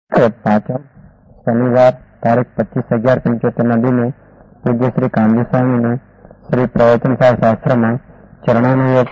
પાંચમ શનિવાર તારીખ 25/11/75 દિને પૂજ્ય શ્રી કામજી સ્વામીને શ્રી પ્રવચન શાસ્ત્રમાં ચરણાનુયોગ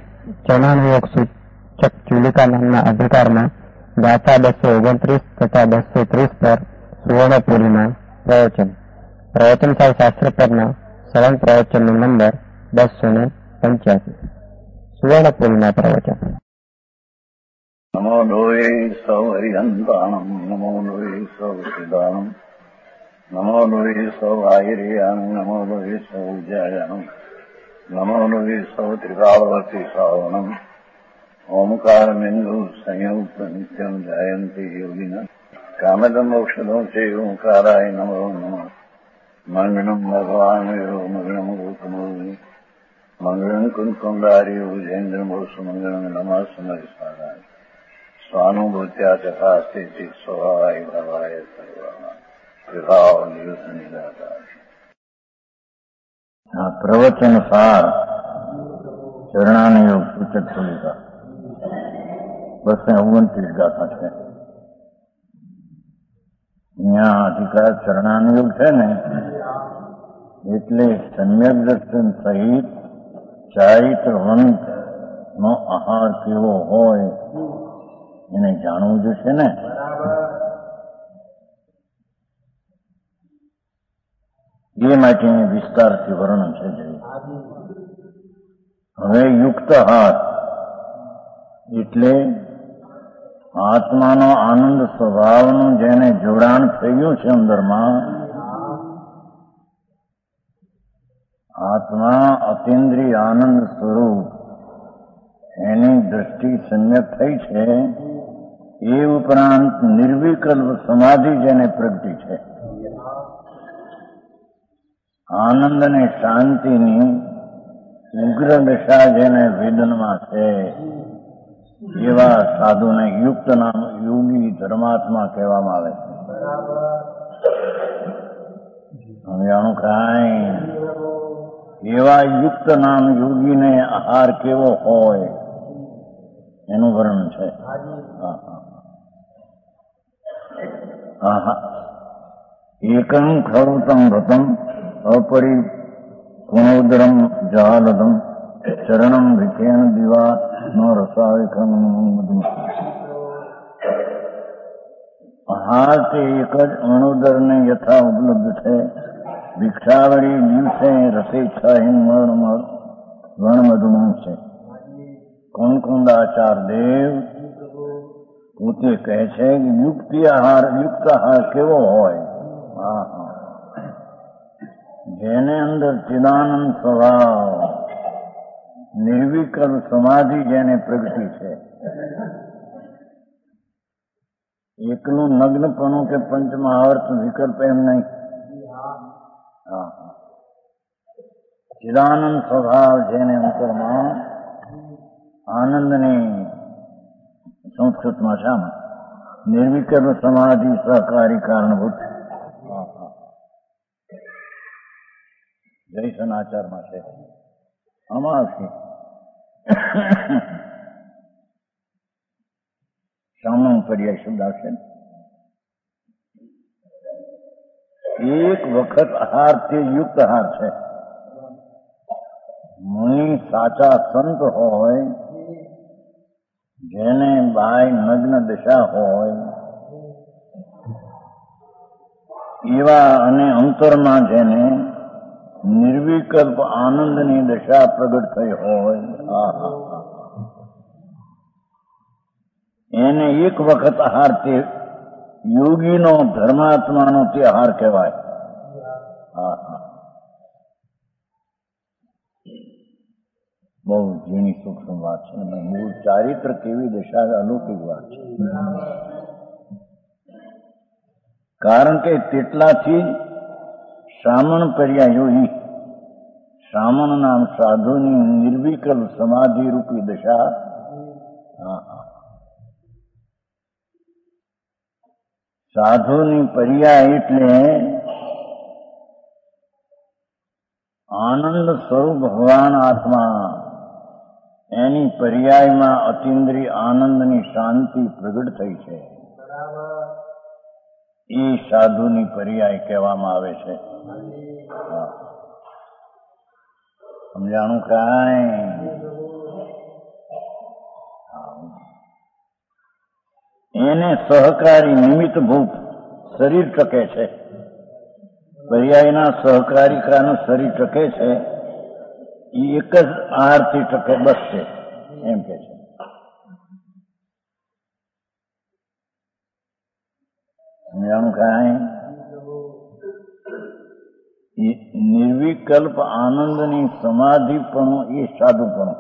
સૂચક ચુલિકા નામના અધિકારમાં ગાથા 229 તથા 230 પર સુવર્ણપુરીમાં પ્રવચન શાસ્ત્ર પરના સળંગ પ્રવચનનો નંબર 285. સુવર્ણપુરીના પ્રવચન. નમો લોહે સૌ હરિહંતાણમ, નમો લોહે સૌ સિદ્ધાણમ, નમો લોહે સૌ આયર્યાણમ, નમો લોહે સૌ જયાણમ, નમો લોહે સૌ ત્રિકાવતી શ્રાવણમ. ઓમકાર બિંદુ સંયુક્ત નિત્યમ જયંતી યોગિના કામદમ ઔષધો છે ઓંકારાય નમો નમઃ. મંગળમ ભગવાન મંગળમ ગૌતમો મંગળમ કુંકુંડાર્યો જૈન્દ્રમો સુમંગળમ નમઃ સમરિસારાય સ્વાનુભૂત્યા ચકાસ્તે સ્વભાવાય ભવાય સર્વા પ્રભાવ નિયુત નિરાકાર. પ્રવચન સાર ચરણાનુયોગ સૂચક ચુલિકા 229 ગાથા છે. અહીંયા અધિકાર ચરણાનુયોગ છે ને, એટલે સમ્યક દર્શન સહિત ચારિત્રવંત નો આહાર કેવો હોય એને જાણવું જોશે ને. એ માટેની વિસ્તારથી વર્ણન છે. હવે યુક્ત આહાર એટલે આત્માનો આનંદ સ્વભાવનું જેને જોડાણ થયું છે અંદરમાં, આત્મા અતિન્દ્રિય આનંદ સ્વરૂપ એની દ્રષ્ટિ સમ્યક થઈ છે. એ ઉપરાંત નિર્વિકલ્પ સમાધિ જેને પ્રગટી છે, આનંદ અને શાંતિની ઉગ્ર દશા જેને વેદનમાં છે, એવા સાધુને યુક્ત નામ યોગી ધર્માત્મા કહેવામાં આવે છે. હવે આનું કાંઈ એવા યુક્ત નામ યોગીને આહાર કેવો હોય એનું વર્ણન છે. એકમ ખરુતમ વ્રતમ અપરિપુણોદરમ જહાલદમ ચરણમ વિખેન દિવા નો રસાયકમ. આહાર તે એક જ અણુદરને યથા ઉપલબ્ધ છે. ભિક્ષાવળી દિવસે રસેચ્છાહીન વર્ણમધુમં છે. કુંકુંદાચાર દેવ પોતે કહે છે કે યુક્ત આહાર કેવો હોય? જેને અંદર ચિદાનંદ સ્વભાવ નિર્વિકલ્પ સમાધિ જેને પ્રગટી છે. એકલું નગ્નપણું કે પંચમહાવર્ત વિકલ્પ એમ નહીં. ચિદાનંદ સ્વભાવ જેને અંતરમાં આનંદની સંસ્કૃતમાં છે નિર્વિકલ્પ સમાધિ સહકારી કારણભૂત જય સનાચારમાં છે. આમાં આવશે સામનો પર્યાય શબ્દ આવશે. એક વખત આહાર તે યુક્ત આહાર છે. મુનિ સાચા સંત હોય, જેને બાય નગ્ન દશા હોય એવા અને અંતરમાં જેને નિર્વિકલ્પ આનંદની દશા પ્રગટ થઈ હોય, એને એક વખત આહાર તે યોગીનો ધર્માત્માનો તે આહાર કહેવાય. બહુ ઝીણી સૂક્ષ્મ વાત છે. મૂળ ચારિત્ર કેવી દશા અલૌકિક વાત છે. કારણ કે તેટલાથી શ્રામણ પર્યાયોગી શ્રામણ નામ સાધુની નિર્વિકલ્પ સમાધિ રૂપી દશા સાધુની પર્યાય એટલે આનંદ સ્વરૂપ ભગવાન આત્મા, એની પર્યાયમાં અતિન્દ્રિય આનંદની શાંતિ પ્રગટ થઈ છે. એ સાધુની પર્યાય કહેવામાં આવે છે. સમજાણું કાંઈ? એને સહકારી નિમિત્તભૂત શરીર ટકે છે. પર્યાયના સહકારિકાનું શરીર ટકે છે એ એક જ આહારથી ટકે બસ છે એમ કે છે. સમજાણું કાંઈ? નિર્વિકલ્પ આનંદની સમાધિપણું એ સાધુપણું.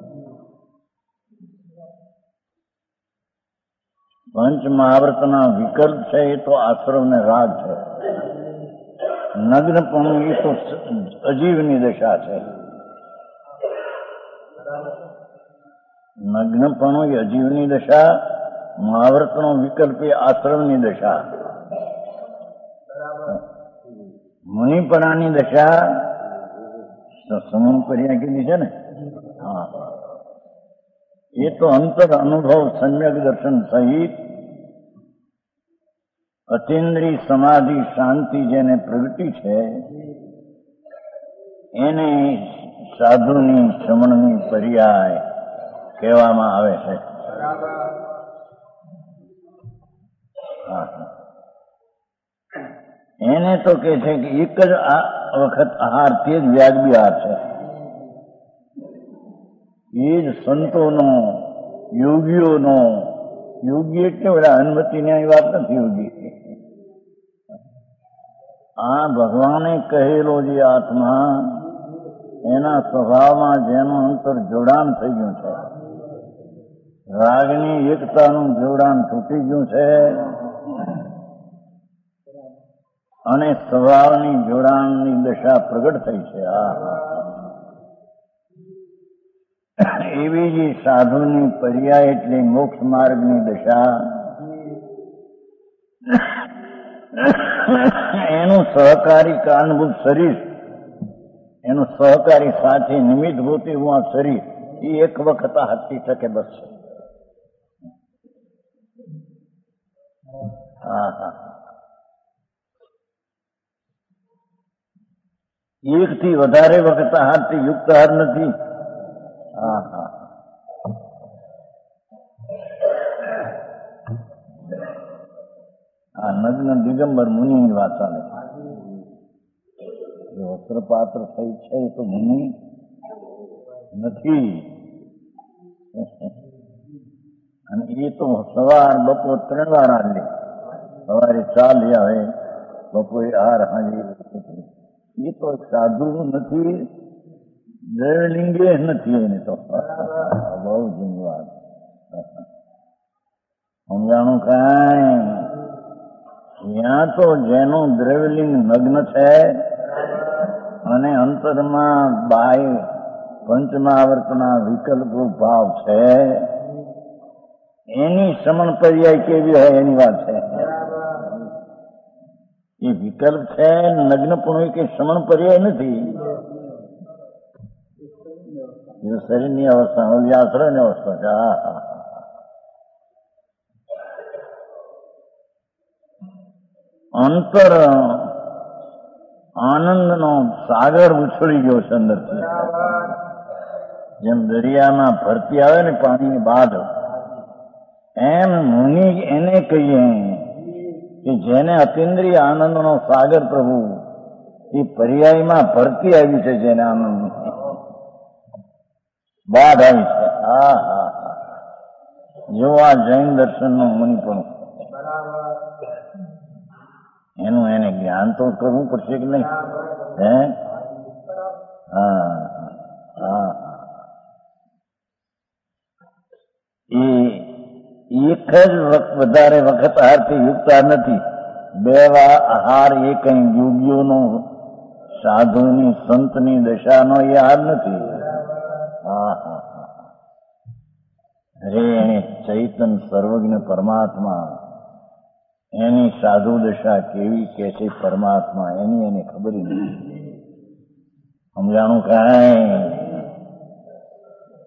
પંચ મહાવ્રતના વિકલ્પ છે એ તો આશ્રમ ને રાગ છે. નગ્નપણું એ તો અજીવની દશા છે. નગ્નપણું એ અજીવની દશા, મહાવ્રતનો વિકલ્પ એ આશ્રમની દશા. મુનિપણાની દશા સમૂહ પર્યા કીધી છે ને. હા, એ તો અંતર અનુભવ સમ્યક દર્શન સહિત અતિન્દ્રિય સમાધિ શાંતિ જેને પ્રગટી છે એને સાધુની શ્રમણની પર્યાય કહેવામાં આવે છે. એને તો કે છે કે એક જ વખત આહાર તે જ વ્યાજબી આહાર છે. એ જ સંતોનો, યોગીઓનો, યોગી એટલે બધા અનુમતિની વાત નથી. યોગી આ ભગવાને કહેલો જે આત્મા એના સ્વભાવમાં જેનું અંતર જોડાણ થઈ ગયું છે, રાગની એકતાનું જોડાણ તૂટી ગયું છે અને સ્વભાવની જોડાણની દશા પ્રગટ થઈ છે. એવી જ સાધુની પર્યાય એટલે મોક્ષ માર્ગની દશા. એનું સહકારી કારણભૂત શરીર, એનું સહકારી સાથે નિમિત્તભૂત એવું આ શરીર એ એક વખત હાથી શકે બસ છે. એક થી વધારે વખત આહારથી યુક્ત આહાર નથી. આ નગ્ન દિગંબર મુનિની વાત ચાલે છે. જે વસ્ત્રપાત્ર થઈ છે એ તો મુનિ નથી. અને એ તો સવાર બપોર 3 વાર આહાર લે. સવારે ચા લઈ આવે, બપોરે આહાર, હાજે. એ તો સાધુ નથી, દ્રવલિંગે નથી. એને તો બહુ જૂની વાત. સમજાણું કાંઈ? ત્યાં તો જેનું દ્રવ્યલિંગ નગ્ન છે અને અંતરમાં બાહ્ય પંચમહાવર્તના વિકલ્પ ભાવ છે, એની શ્રમણ પર્યાય કેવી હોય એની વાત છે. એ વિકલ્પ છે, નગ્નપણું કે શ્રમણ પર્યાય નથી. એ શરીરની અવસ્થા, ઓલી આશ્રયની અવસ્થા છે. અંતર આનંદનો સાગર ઉછળી ગયો છે અંદરથી. જેમ દરિયામાં ભરતી આવે ને પાણીની બાદ, એમ મુનિ એને કહીએ કે જેને અતિન્દ્રિય આનંદનો સાગર પ્રભુ એ પર્યાયમાં ભરતી આવી છે, જેને આનંદની બાદ આવી છે. જો આ જૈન દર્શનનું મુનિપણું, એનું એને જ્ઞાન તો કરવું પડશે કે નહીં? હે? એ એક જ વધારે વખત આહારથી યુક્ત નથી. 2 આહાર એ કઈ યોગીઓનો, સાધુની, સંતની દશાનો એ આહાર નથી. અરે એને ચૈતન સર્વજ્ઞ પરમાત્મા, એની સાધુ દશા કેવી કે છે પરમાત્મા, એની એને ખબર નથી. સમજાણું કાંઈ?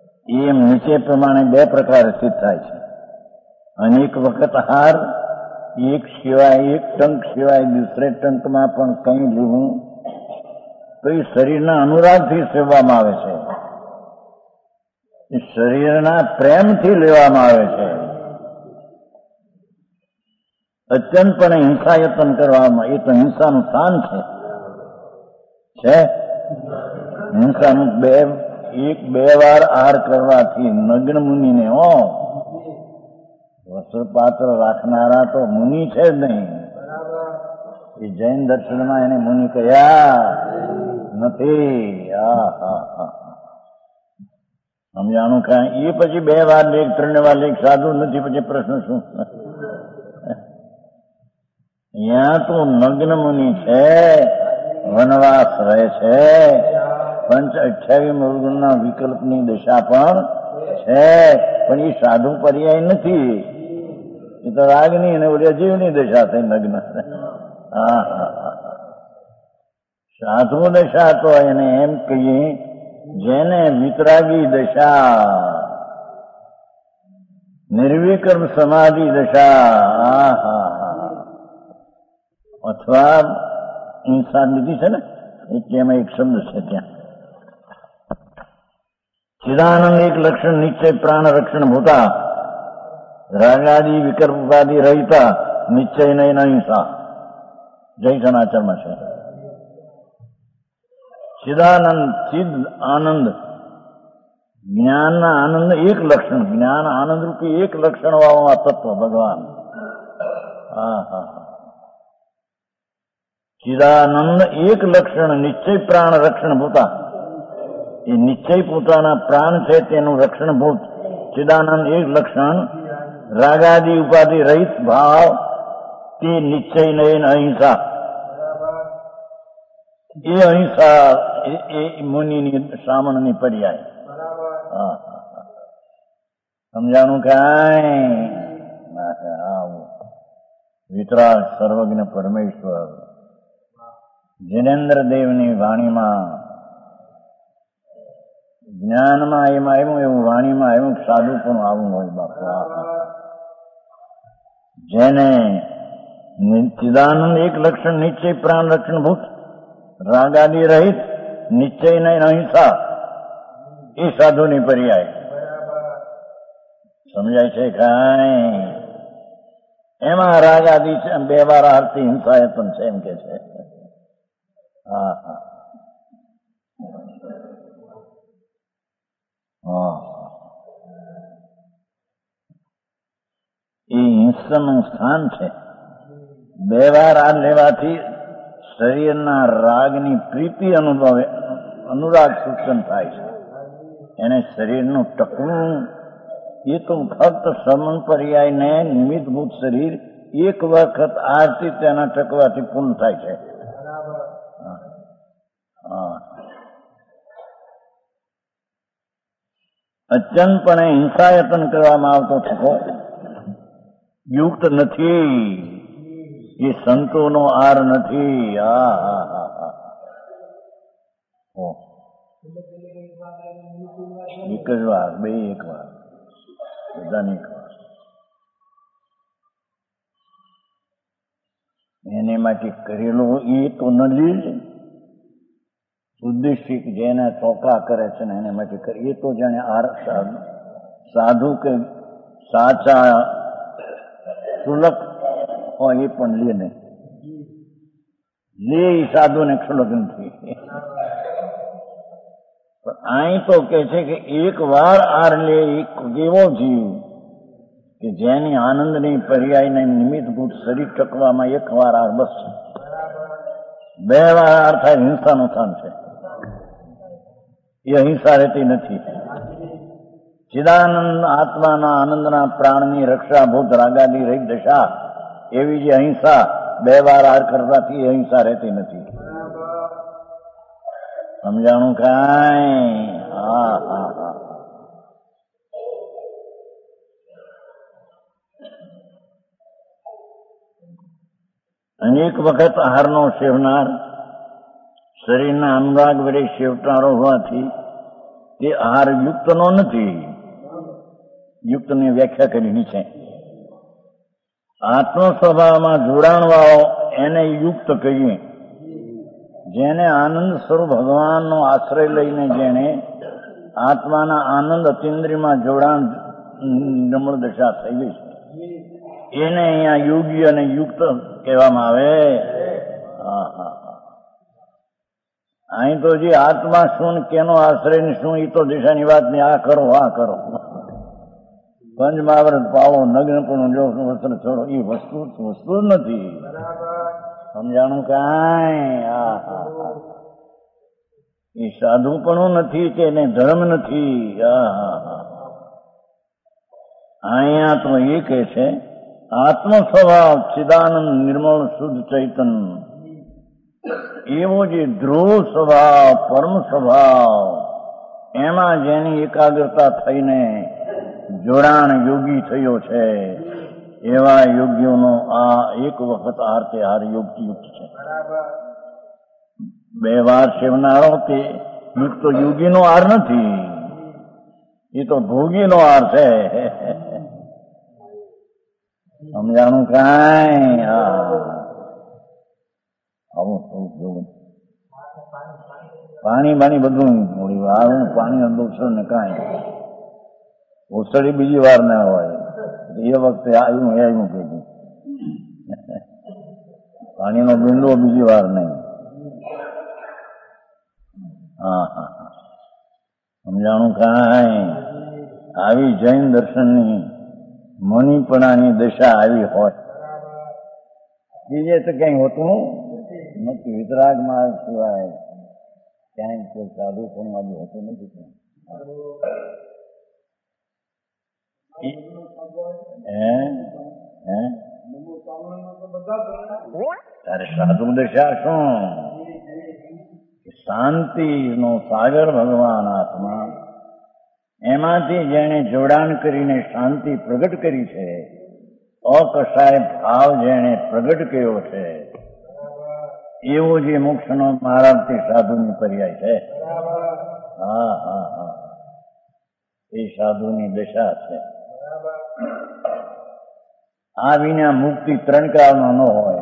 એમ નીચે પ્રમાણે 2 પ્રકાર સિદ્ધ થાય છે. અનેક વખત આહાર એક ટંક સિવાય દૂસરે ટંકમાં પણ કંઈ લેવું તો એ શરીરના અનુરાગથી સેવવામાં આવે છે, એ શરીરના પ્રેમથી લેવામાં આવે છે. અત્યંતપણે હિંસાયતન કરવામાં એ તો હિંસાનું સ્થાન છે. હિંસાનું બે વાર આહાર કરવાથી નગ્ન મુનિને વસ્ત્રપાત્ર રાખનારા તો મુનિ છે જ નહીં. એ જૈન દર્શનમાં એને મુનિ કહ્યા નથી. સમજાણું કાંઈ? એ પછી 2 વાર લેખ 3 વાર લેખ સાધુ નથી, પછી પ્રશ્ન શું? અહીંયા તો નગ્ન મુનિ છે, વનવાસ રહે છે, 28 મૂળગુણના વિકલ્પની દશા પણ છે, પણ એ સાધુ પર્યાય નથી. એ તો રાગની અને ઓલી જીવની દશા થઈ નગ્ન. સાધુ દશા તો એને એમ કહીએ જેને વિતરાગી દશા, નિર્વિકલ્પ સમાધિ દશા, અથવા હિંસા લીધી છે ને એટલે એમાં એક શબ્દ છે ત્યાં ચિદાનંદ એક લક્ષણ નિશ્ચય પ્રાણ રક્ષણ ભૂતા રાગાદી વિકલ્પાદી રહિતા નિશ્ચય નહીં અહિંસા. જય સનાચરમાં છે. ચિદાનંદ, ચિદ આનંદ, જ્ઞાનના આનંદ એક લક્ષણ, જ્ઞાન આનંદ રૂપી એક લક્ષણ વાળું તત્વ ભગવાન. ચિદાનંદ એક લક્ષણ નિશ્ચય પ્રાણ રક્ષણ ભૂતા, એ નિશ્ચય પોતાના પ્રાણ છે તેનું રક્ષણભૂત ચિદાનંદ એક લક્ષણ, રાગાદી ઉપાધિ રહિત ભાવ તે નિશ્ચય નહીં અહિંસા. એ અહિંસા એ મુનિની સામણની પર્યાય. સમજાણું કાંઈ? વિતરાગ સર્વજ્ઞ પરમેશ્વર જિનેન્દ્ર દેવની વાણીમાં જ્ઞાનમાં એમાં આવ્યું, એવું વાણીમાં આવ્યું, સાધુ પણ આવું હોય બાપા. જેને ચિદાનંદ એક લક્ષણ નિશ્ચય પ્રાણ રક્ષણભૂત રાગાદી રહિત નિશ્ચય નહીં અહિંસા, એ સાધુની પર્યાય. સમજાય છે કાંઈ? એમાં રાગાદી છે, 2 વાર આરતી હિંસાયતન છે એમ કે છે. એ હિંસાનું સ્થાન છે. 2 વાર આ લેવાથી શરીરના રાગની પ્રીતિ અનુભવે, અનુરાગ સૂચન થાય છે. એને શરીરનું ટકવું એ તો ફક્ત સમન પર્યાયને નિમિત્તભૂત શરીર એક વખત આરતી તેના ટકવાથી પૂર્ણ થાય છે. અત્યંતપણે હિંસાયતન કરવામાં આવતો થકો યુક્ત નથી, એ સંતોનો આર નથી. એક જ વાર, 2 વાર, બધાની એક વાર. એને માટે કરેલો એ તો ન લીધ ઉદ્દેશિક જેને ચોકા કરે છે ને એને માટે એ તો જાણે સાધુ કે સાચા સુલક હોય એ પણ લે નહીં. લે એ સાધુને ક્ષુલક નથી. પણ અહીં તો કે છે કે 1 વાર આર લે એક એવો જીવ કે જેની આનંદની પર્યાયને નિમિત્તભૂત શરીર ટકવામાં 1 વાર આર બસ. 2 વાર આર થાય હિંસાનું સ્થાન છે. એ અહિંસા રહેતી નથી. ચિદાનંદ આત્માના આનંદના પ્રાણની રક્ષાભૂત રાગાદી રહિત દશા એવી જે અહિંસા 2 વાર આર કરવાથી અહિંસા રહેતી નથી. સમજાણું કાંઈ? અનેક વખત આહારનો સેવનાર શરીરના અનુરાગ વડે સેવટારો હોવાથી તે આહાર યુક્તનો નથી. યુક્તની વ્યાખ્યા કરી છે. આત્મ સ્વભાવમાં જોડાણ વાળો એને યુક્ત કહીએ. જેને આનંદ સ્વરૂપ ભગવાનનો આશ્રય લઈને જેને આત્માના આનંદ અતિન્દ્રિયમાં જોડાણ નમ્ર દશા થઈ ગઈ છે એને અહીંયા યોગી અને યુક્ત કહેવામાં આવે. અહીં તો જે આત્મા શું કેનો આશ્રય ને શું એ તો દિશાની વાત ને આ કરો આ કરો પંચમહાવ્રત પાળો નગ્નપણું જો વસ્ત્ર છોડો એ વસ્તુ જ નથી. સમજાણું કાંઈ? એ સાધુપણું નથી કે એને ધર્મ નથી. અહીંયા તો એ કહે છે આત્મ સ્વભાવ ચિદાનંદ નિર્મળ શુદ્ધ ચૈતન એવો જે ધ્રુવ સ્વભાવ પરમ સ્વભાવ એમાં જેની એકાગ્રતા થઈને જોડાણ યોગી થયો છે એવા યોગીઓનો આ એક વખત આરતે હાર યુક્ત છે. બે વાર સેવનારો તે યુક્ત યોગીનો હાર નથી, એ તો ભોગીનો હાર છે. સમજાણું કાંઈ? આવું જોવું પાણી બાણી બધું મોડી આવું પાણી દોષો ને કાંઈ ઓસડી બીજી વાર ના હોય એ વખતે આવ્યું એવું કીધું પાણીનો બિંદુ બીજી વાર નહીં. સમજાણું કાંઈ? આવી જૈન દર્શનની મનીપણાની દશા આવી હોય બીજે તો કઈ હોતું નથી. વિતરાગ માર્ગ સિવાય ક્યાંય કોઈ સાધુ પણ આવી હોતું નથી. તારે સાધુ દશા શું? શાંતિનો સાગર ભગવાન આત્મા એમાંથી જેણે જોડાણ કરીને શાંતિ પ્રગટ કરી છે, અકસાય ભાવ જેણે પ્રગટ કર્યો છે એવો જે મોક્ષનો માર્ગ તે સાધુની પર્યાય છે. એ સાધુની દશા છે. આ વિના મુક્તિ ત્રણ કાળનો ન હોય.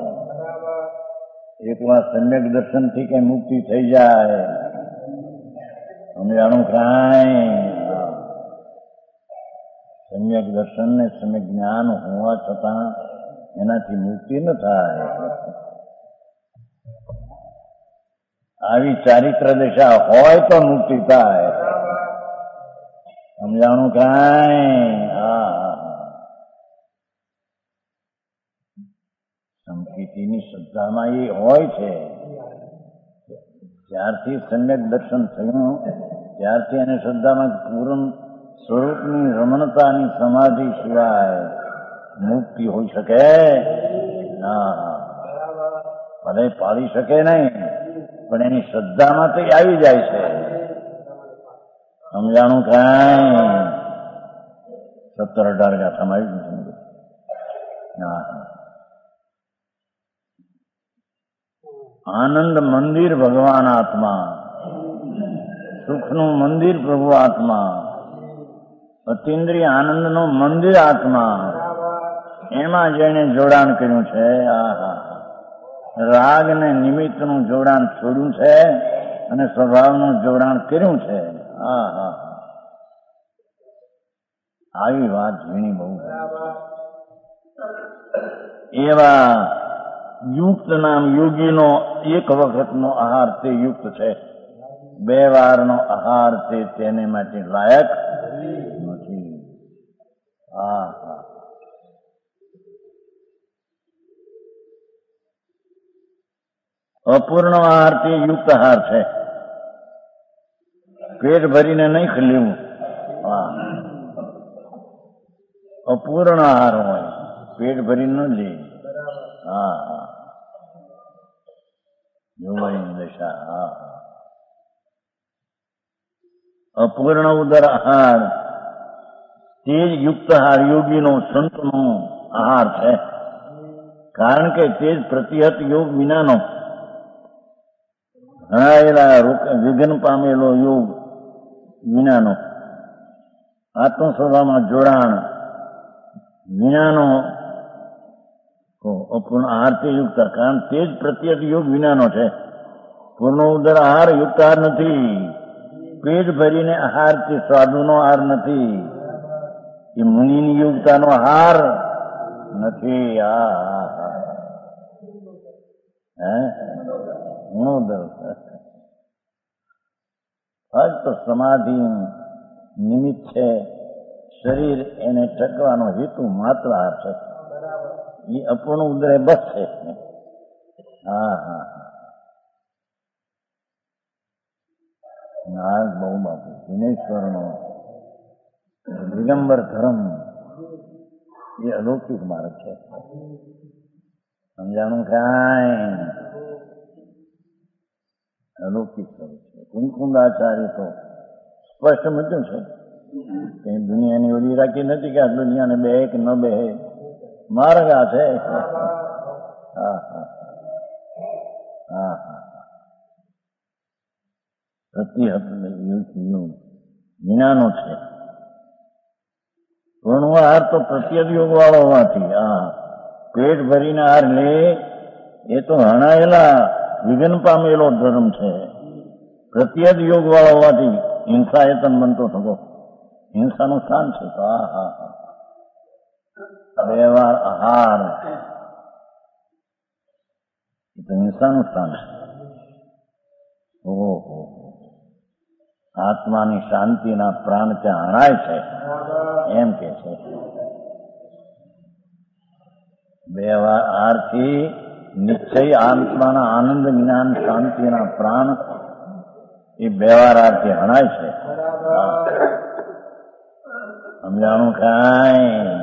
એકવાર સમ્યક દર્શન થી કઈ મુક્તિ થઈ જાય સમજાણું કાંઈ? સમ્યક દર્શન ને સમ્યક જ્ઞાન હોવા છતાં એનાથી મુક્તિ ન થાય. આવી ચારિત્ર દશા હોય તો મુક્તિ થાય. સમજાણું કાંઈ? સંકિતિની શ્રદ્ધામાં એ હોય છે. જ્યારથી સમ્યક દર્શન થયું ત્યારથી એને શ્રદ્ધામાં પૂર્ણ સ્વરૂપની રમણતાની સમાધિ સિવાય મુક્તિ હોઈ શકે? ભલે પાડી શકે નહીં પણ એની શ્રદ્ધામાં તો આવી જાય છે. સમજાણું કાંઈ? 17-18 ગાથામાં આવી ગયું. આનંદ મંદિર ભગવાન આત્મા, સુખનું મંદિર પ્રભુ આત્મા, અતિન્દ્રિય આનંદનું મંદિર આત્મા, એમાં જેને જોડાણ કર્યું છે, રાગ ને નિમિત્તનું જોડાણ છોડ્યું છે અને સ્વભાવનું જોડાણ કર્યું છે. આવી વાત ઝીણી બહુ એવા યુક્ત નામ યોગીનો એક વખતનો આહાર તે યુક્ત છે. 2 વારનો આહાર તે તેને માટે લાયક નથી. અપૂર્ણ આહાર તે યુક્ત આહાર છે. પેટ ભરીને નહીં લેવું. અપૂર્ણ આહાર હોય પેટ ભરીને ન લે. જોવાની દશા. અપૂર્ણ ઉદર આહાર તે જ યુક્ત આહાર યોગીનો સંતનો આહાર છે. કારણ કે તે જ પ્રતિહત યોગ વિનાનો હણાયેલા વિઘ્ન પામેલો યોગ વિનાનો આત્મ સ્વભાવમાં જોડાણ વિનાનો અપૂર્ણ આહારથી યુક્ત, કારણ તે જ પ્રત્યેક યોગ વિનાનો છે. પૂર્ણ ઉદર આહાર યુક્ત આહાર નથી. પેટ ભરીને આહારથી સાધુનો આહાર નથી. એ મુનિની યુક્તાનો આહાર નથી. ફક્ત સમાધિ નિમિત્ત છે. શરીર એને ટકવાનો હેતુ માત્ર આહાર છે. એ અપૂર્ણ ઉદરે બસ છે. નાગ બહુ બાપુ દિનેશ્વરનો દિગંબર ધર્મ એ અલૌકિક માર્ગ છે. સમજાણું કાંઈ અલૌકિક સ્વરૂપ છે. કુંકુંદાચાર્ય તો સ્પષ્ટ મૂક્યું છે કે દુનિયાની ઓલી રાખી નથી કે આ દુનિયાને બે કે ન બે માર્ગ આ છે. પ્રત્યત વિનાનો છે. પૂર્ણ આહાર તો પ્રત્યત યોગ વાળો હોવાથી પેટ ભરીને આહાર લે એ તો હણાયેલા વિઘન પામેલો ધર્મ છે. પ્રત્યત યોગ વાળો હોવાથી હિંસાયતન બનતો થતો. હિંસાનું સ્થાન છે. તો બે વાર આહાર એ તો હિંસાનું સ્થાન છે. ઓહો, આત્માની શાંતિના પ્રાણ ત્યાં હણાય છે એમ કે છે. બે વાર આહારથી નિશ્ચય આત્માના આનંદ જ્ઞાન શાંતિના પ્રાણ એ બે વાર આહારથી હણાય છે. સમજાણું કાંઈ?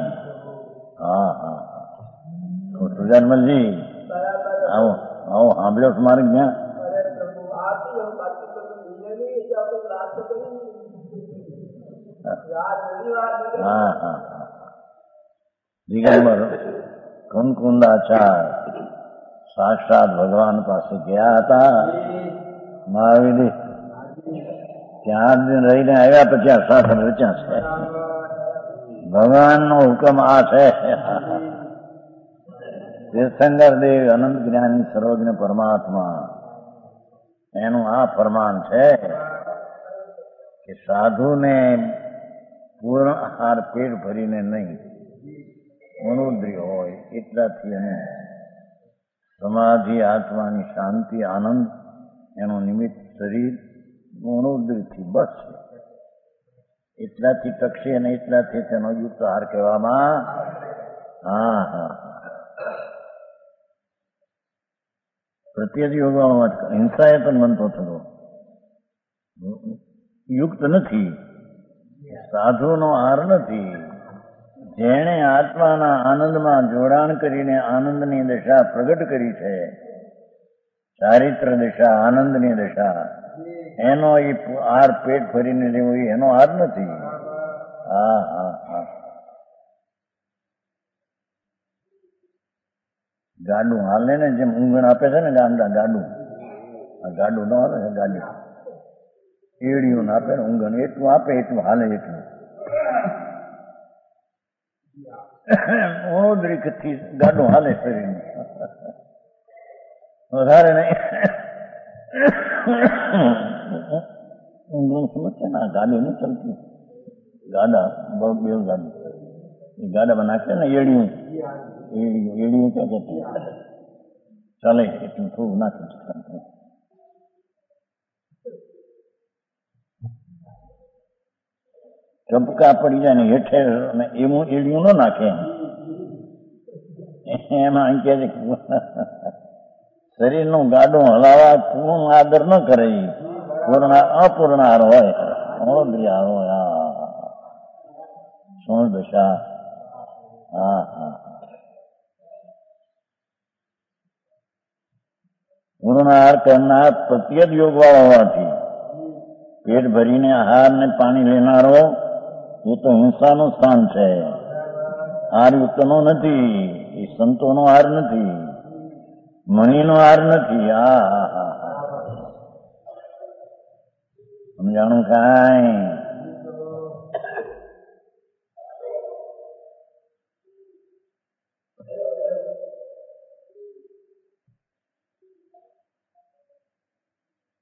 સુજાનમલજી આવો આવો સાંભળ્યો તમારે જ્ઞાન? દિગંબર કુંકુંદાચાર સાક્ષાત ભગવાન પાસે ગયા હતા. મહાવીર ત્યાં રહીને આવ્યા પછી આ શાસ્ત્ર રચ્યા છે. ભગવાનનો હુકમ આ છે. તીર્થંકર દેવ અનંત જ્ઞાની સર્વજ્ઞ પરમાત્મા એનું આ ફરમાન છે કે સાધુને પૂર્ણ આહાર પેટ ભરીને નહીં, મનોદ્રી હોય એટલાથી એને સમાધિ આત્માની શાંતિ આનંદ એનું નિમિત્ત શરીર મનોદ્રીથી બસ છે. એટલાથી ટકશે અને એટલાથી તેનો યુક્ત આહાર કહેવામાં. પ્રત્યેક યોગમાં હિંસાયતન બનતો થતો યુક્ત નથી. સાધુનો આહાર નથી. જેણે આત્માના આનંદમાં જોડાણ કરીને આનંદની દશા પ્રગટ કરી છે, ચારિત્ર દશા આનંદની દશા, એનો એ આહાર પેટ ભરીને લેવો એનો આહાર નથી. ગાડું હાલે ને જેમ ઊંઘણ આપે છે ને ગાડું, આ ગાડું ન હાલે છે. ગાડી એડિયું આપે ને ઊંઘણ એટલું આપે એટલું હાલે એટલું. ઓણોદરીથી ગાડું હાલે શરીર વધારે નહીં. ઊંઘણ સમજશે ને ગાડી નહીં ચાલતી. ગાડા બે ગાડી એ ગાડામાં નાખે ને એડિયું ક્યાં ચાલે એટલું થોડું નાખે. ચપકા પડી જાય ને હેઠે એવું એડિયું ન નાખે. એમાં કે શરીરનું ગાડું હલાવા પૂર્ણ આદર ન કરે. પૂર્ણ અપૂર્ણ હાર હોય, અણોદ્રિયા હોય. શું દશા! પૂર્ણ આહાર કરનાર પ્રત્યેક યોગ વાળો હોવાથી પેટ ભરીને આહાર ને પાણી લેનારો એ તો હિંસાનું સ્થાન છે. આહાર યુક્તનો નથી. એ સંતોનો આહાર નથી, મણીનો આહાર નથી. સમજાણું કાંઈ?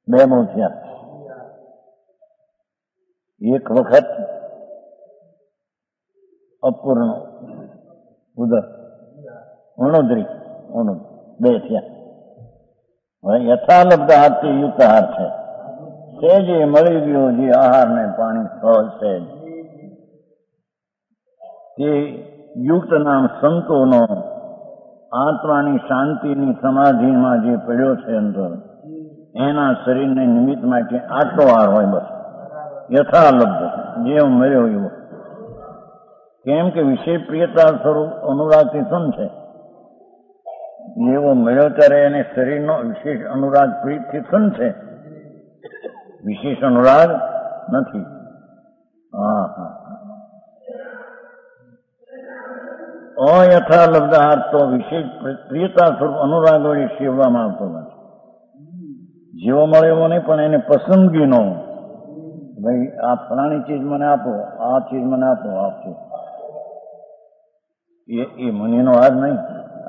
બે બહુ થયા. એક વખત અપૂર્ણ ઉદર ઉણોદરી બે થયા. હવે યથાલબ્ધ હાથથી યુક્ત હાથ છે. સેજ એ મળી ગયો જે આહાર ને પાણી સહેજ તે યુક્ત નામ સંતોનો આત્માની શાંતિની સમાધિમાં જે પડ્યો છે અંદર એના શરીરને નિમિત્ત માટે આટલો આહાર હોય બસ. યથાલબ્ધ જેવો મળ્યો એવો. કેમ કે વિશેષ પ્રિયતા સ્વરૂપ અનુરાગથી સમ છે. જેવો મળ્યો ત્યારે એને શરીરનો વિશેષ અનુરાગ પ્રીતથી સમ છે, વિશેષ અનુરાગ નથી. અયથાલબ્ધ હાથ તો વિશેષ પ્રિયતા સ્વરૂપ અનુરાગ વળી સેવવામાં આવતો નથી. જેવો મળે એવો નહીં, પણ એને પસંદગીનો ભાઈ આ ફલાણી ચીજ મને આપો, આ ચીજ મને આપો, આપજો એ મુનિનો હાથ નહીં.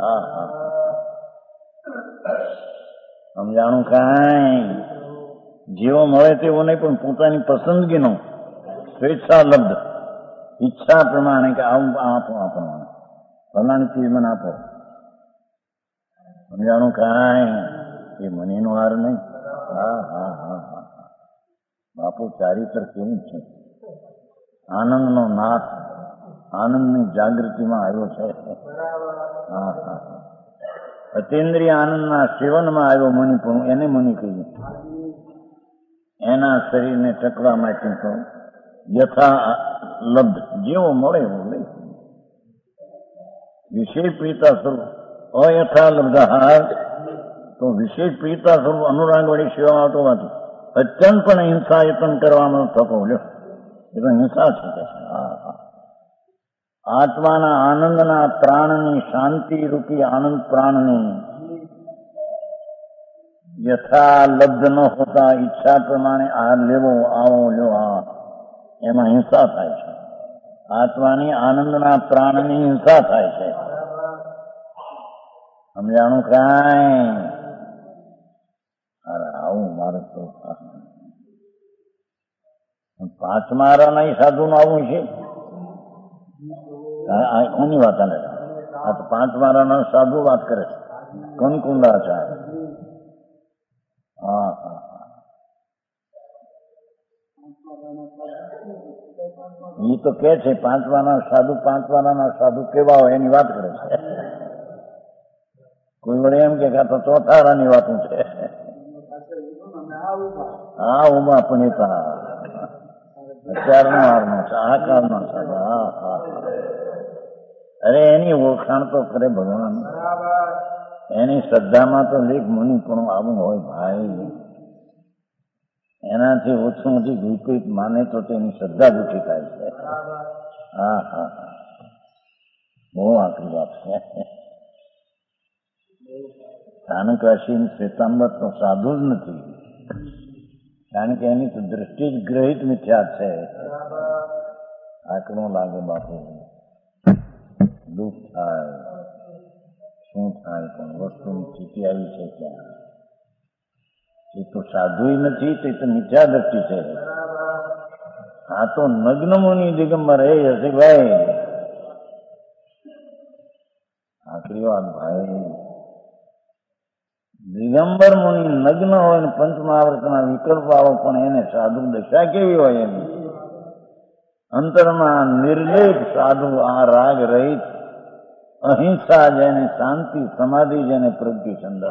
સમજાણું કાંઈ જેવો મળે તેવો નહીં, પણ પોતાની પસંદગીનો સ્વેચ્છાલબ્ધ ઈચ્છા પ્રમાણે કે આવું આપો, આ પ્રમાણે ફલાણી ચીજ મને આપો. સમજાણું કાંઈ એ મનીનો હાર નહીં. બાપુ ચારિત્ર કેવું છે? આનંદનો નાથ, આનંદની જાગૃતિમાં આવ્યો છે. અતિન્દ્રિય આનંદના સેવનમાં આવ્યો મુનિ, પણ એને મુનિ કહીએ. એના શરીરને ટકવા માટે તો યથાલબ્ધ જેવો મળે એવો લઈ. વિશેષ પ્રિયતા સ્વરૂપ અયથાલબ્ધ હાર તો વિશેષ પ્રિયતા સ્વરૂપ અનુરાગ વળી સેવામાં આવતો નથી. અત્યંત પણ હિંસા યત્ન કરવામાં થતો લ્યો, એ તો હિંસા છે. આત્માના આનંદના પ્રાણની શાંતિ રૂપી આનંદ પ્રાણની યથાલબ્ધ ન હોતા ઈચ્છા પ્રમાણે આ લેવો, આવો લ્યો, એમાં હિંસા થાય છે. આત્માની આનંદના પ્રાણની હિંસા થાય છે. સમજાણું કાંઈ? અરે આવું મારે તો પાંચમારાના સાધુનું આવું છે. કોની વાત આને? આ તો પાંચમારાના સાધુ વાત કરે છે. કનકુંડાચાર્ય. એ તો કે છે પાંચમાના સાધુ કેવા હોય એની વાત કરે છે. કોઈ વડે એમ કે તો ચોથારાની વાતું છે. ઉમા પુનિતા અત્યારનો હારનો છે, આ કાળનો છે. અરે એની ઓળખાણ તો કરે ભગવાન. એની શ્રદ્ધામાં તો લેખ મુનિ પણ આવું હોય ભાઈ. એનાથી ઓછું ઓછી વિપરીત માને તો તેની શ્રદ્ધા જૂઠી થાય છે. બહુ આકરી વાત છે. સ્થાનકવાસી શ્વેતાંબર તો સાધુ જ નથી, કારણ કે એની તો દ્રષ્ટિ જ ગ્રહિત મિથ્યા છે. આકડો લાગે બાપુ, દુઃખ થાય, શું થાય, પણ વસ્તુની સ્થિતિ આવી છે ક્યાં? એ તો સાધુ નથી, તે તો મિથ્યા દ્રષ્ટિ છે. આ તો નગ્ન મુનિ દિગંબર એ હશે ભાઈ. આકરી વાત ભાઈ. દિગંબર મુનિ નગ્ન હોય ને પંચમહાવૃતના વિકલ્પ આવો, પણ એને સાધુ દશા કેવી હોય એની? અંતરમાં નિર્લેપ સાધુ, આ રાગ રહિત અહિંસા જેને શાંતિ સમાધિ જેને પ્રગતિ ચંદ્ર,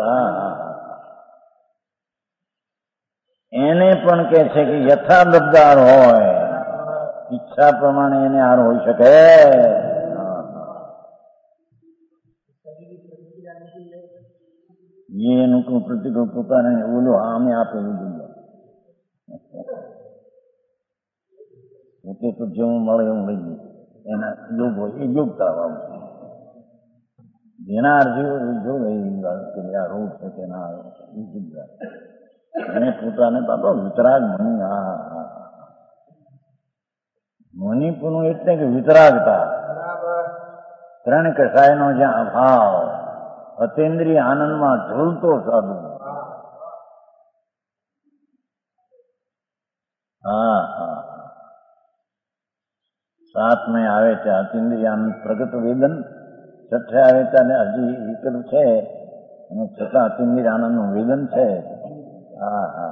એને પણ કે છે કે યથાલબ્ધાર હોય, ઈચ્છા પ્રમાણે એને હાર હોઈ શકે. એનું કોઈ પ્રતિકૂળ પોતાને ઓલું અમે આપે પોતે તો જેવું મળે એવું લઈ ગયું. એના યોગ હોય એ યોગતા આવું જેના અરજી જો આ રોગ છે કે ના એ જગ્યા એને પોતાને બાબા વિતરાગ મુનિ. મુનિપુનું એટલે કે વિતરાગતા. ત્રણ કસાયનો જ્યાં અભાવ, અતિન્દ્રિય આનંદમાં ઝૂલતો સાધુ, હા હા સાતમે આવે છે અતિન્દ્રિયાનંદ પ્રગટ વેદન, છઠ્ઠે આવે છે અને હજી વિકલ્પ છે અને છતાં અતિન્દ્રિયાનંદ નું વેદન છે. હા હા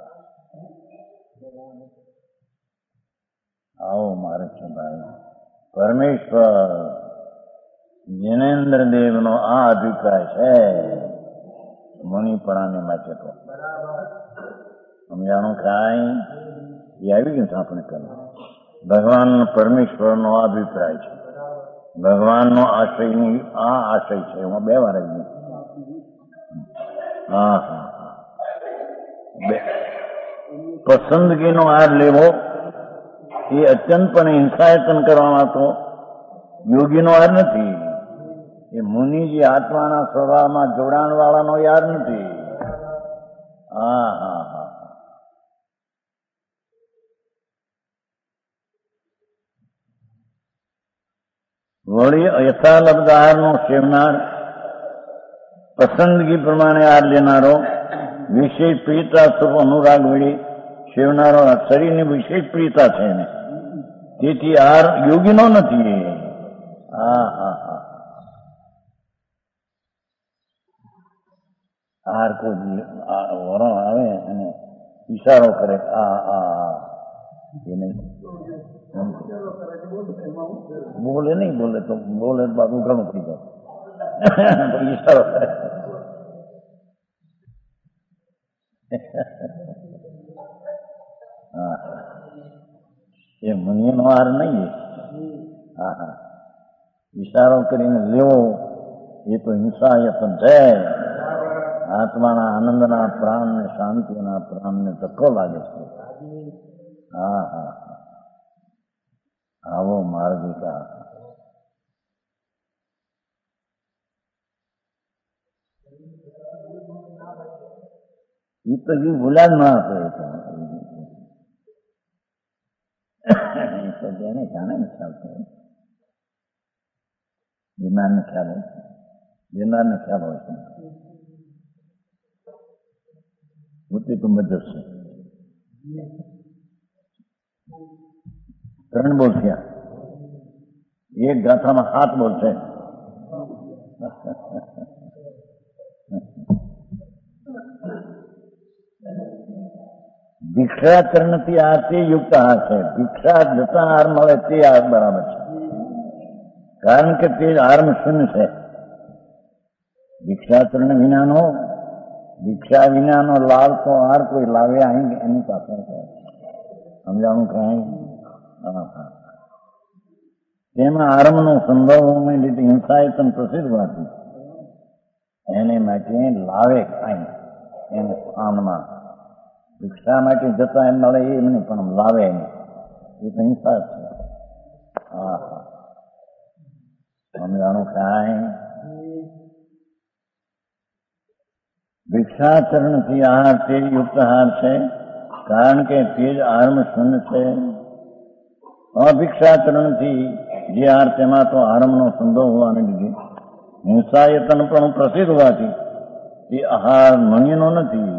આવો મારે છે ભાઈ. પરમેશ્વર જિનેન્દ્ર દેવ નો આ અભિપ્રાય છે મુનિપણાને માટે. તો સમજાણું કાંઈ એ આવી ગયું આપણે કરવું. ભગવાન પરમેશ્વરનો આ અભિપ્રાય છે. ભગવાનનો આશયની આ આશય છે. એમાં બે વાર આવી ગયું. હા હા પસંદગીનો આર લેવો એ અત્યંતપણે હિંસાયતન કરવામાં તો યોગીનો આર નથી. એ મુનિજી આત્માના સ્વભાવમાં જોડાણ વાળાનો યાર નથી. હા હા હા વળી યથાલબ્ધ આહારનો સેવનાર, પસંદગી પ્રમાણે આહાર લેનારો, વિશેષ પ્રિયતા સ્વરૂપ અનુરાગ વળી સેવનારો શરીરની વિશેષ પ્રિયતા છે એને, તેથી આહાર યોગીનો નથી. હા હા હા આહાર કોઈ વરણ આવે અને ઈશારો કરે એ નહીં બોલે નહીં, બોલે તો બોલે બાબુ ઘણું થઈ જાય. ઈશારો કરે. હા એ મુનિનો હાર નહીં. હા હા ઈશારો કરીને લેવો એ તો હિંસાયતન છે. આત્માના આનંદના પ્રાણને, શાંતિના પ્રાણને ધક્કો લાગે છે. હા હા આવો માર્ગિકા. એ તો જે ભૂલા જ ના આપે તો જેને જાણે ને ખ્યાલ છે. ગિરનારને ખ્યાલ હોય છે. ગિરનારને ખ્યાલ હોય છે. ઉત્તી તું મજર છે. 3 બોલ થયા. એક ગાથામાં 7 બોલ છે. ભિક્ષાચરણથી આહાર તે યુક્ત આહાર છે. ભિક્ષા જતા આહાર મળે તે આહાર બરાબર છે. કારણ કે તે આહારમાં શૂન્ય છે. ભિક્ષાચરણ વિનાનો, ભિક્ષા વિનાનો લાલ તો આહાર કોઈ લાવે અહીં એની પાસે સમજાણું કાંઈ. તેમાં આરંભનો સંદર્ભને લીધે હિંસાયતન પ્રસિદ્ધ હોવાથી એને માટે લાવે કાંઈ એને સ્થાનમાં. ભિક્ષા માટે જતા એમ મળે એ નહીં, પણ લાવે એને એ તો હિંસા છે. હા હા સમજાણું કાંઈ. ભિક્ષાચરણથી આહાર તે યુક્ત આહાર છે. કારણ કે તે જ આહારમાં શૂન્ય છે. અભિક્ષાચરણથી જે આહાર તેમાં તો આરંભનો સંદર્ભ હોવાને લીધે હિંસાયતન પણ પ્રસિદ્ધ હોવાથી તે આહાર મણીનો નથી.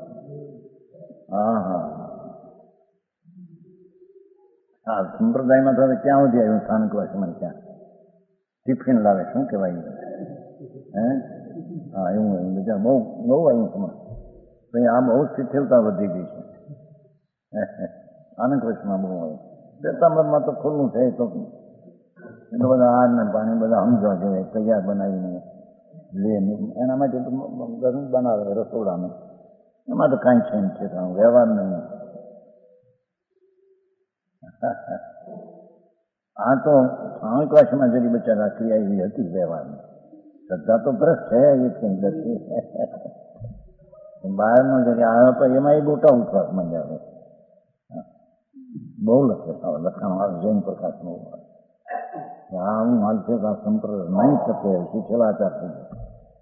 હા હા હા સંપ્રદાયમાં તો હવે ક્યાં સુધી આવ્યું? સ્થાનકવાસીમાં ક્યાં ટિફિન લાવે શું કહેવાય? હે હા એવું બીજા બહુ બહુ આવ્યું સમજ. આ બહુ શિથિલતા વધી ગઈ છે. આનંદકૃષ્ણમાં બહુ આવે. પેતાંબરમાં તો ખુલ્લું છે તો એટલે બધા હાર ને પાણી બધા સમજવા જોઈએ. તૈયાર બનાવીને લે એના માટે તો ગરમ બનાવે રસોડામાં. એમાં તો કાંઈ છે નહીં, છે વ્યવહાર નહીં. આ તો સામૂહિકવાસમાં જરી બચારા ક્રિયા એવી હતી વ્યવહારની. શ્રદ્ધા તો ભ્રષ્ટ છે એ કંઈ દર્શી. બહારનો જરી આવ્યો તો એમાં એ મોટા વિશ્વાસ મંડ્યા. બહુ લખે લખાણ જૈન પ્રકાશનું. આવું માલ છે તો આ સંપ્રદાય નહીં શકે શીખેલાચાર થઈ જાય.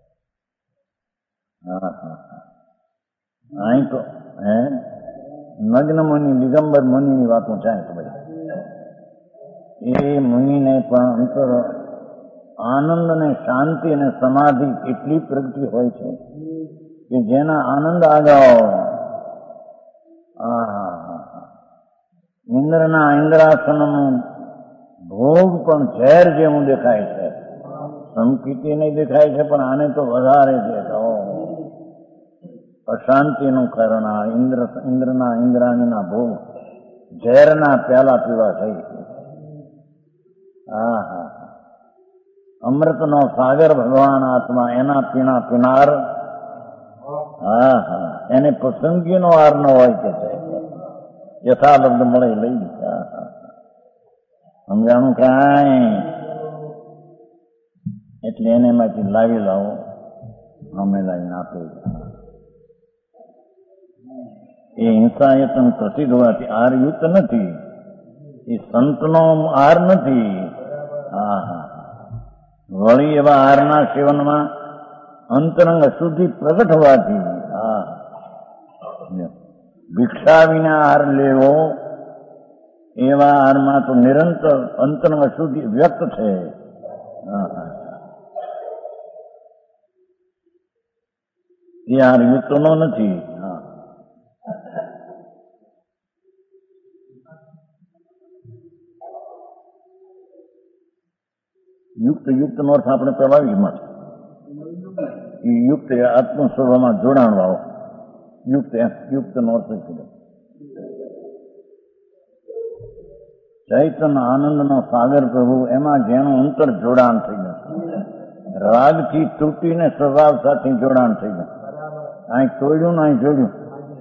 હા હા હા અહીં તો હે નગ્ન મુનિ દિગંબર મુનિની વાતો જાય તો ભાઈ એ મુનિને પણ અંતર આનંદ અને શાંતિ અને સમાધિ એટલી પ્રગતિ હોય છે કે જેના આનંદ આગળ ઇન્દ્રના ઇન્દ્રાસનનું ભોગ પણ ઝેર જેવું દેખાય છે. સમકીતી નહીં દેખાય છે, પણ આને તો વધારે છે. અશાંતિનું કારણ આ ઇન્દ્રના ઇન્દ્રાણીના ભોગ ઝેરના પ્યાલા પીવા થઈ. હા હા, અમૃતનો સાગર ભગવાન આત્મા, એના પીણા પીનાર. હા હા, એને પસંદગીનો આર ન હોય કે છે, યથાબદ્ધ મળે લઈ લીધા. સમજાણું કાંઈ? એટલે એને માંથી લાવી લાવો, અમે લાવીને આપે. એ હિંસાયતન પ્રસિદ્ધ હોવાથી આરયુક્ત નથી, એ સંતનો આર નથી. હા હા, વળી એવા આરના સેવનમાં અંતરંગ અશુદ્ધિ પ્રગટ હોવાથી, હા, ભિક્ષા વિના આહાર લેવો એવા આહારમાં તો નિરંતર અંતરંગ અશુદ્ધિ વ્યક્ત છે. એ આહાર યુક્તનો નથી. યુક્ત યુક્તનો અર્થ આપણે પેલા વિમાં છે. યુક્ત આત્મ સ્વભાવમાં જોડાણ વાળો યુક્ત, યુક્તનો અર્થ છે ચૈતન્ય આનંદનો સાગર પ્રભુ, એમાં જેનું અંતર જોડાણ થઈ ગયું, રાગથી તૂટીને સ્વભાવ સાથે જોડાણ થઈ ગયું. અહીં તોડ્યું ને અહીં જોડ્યું.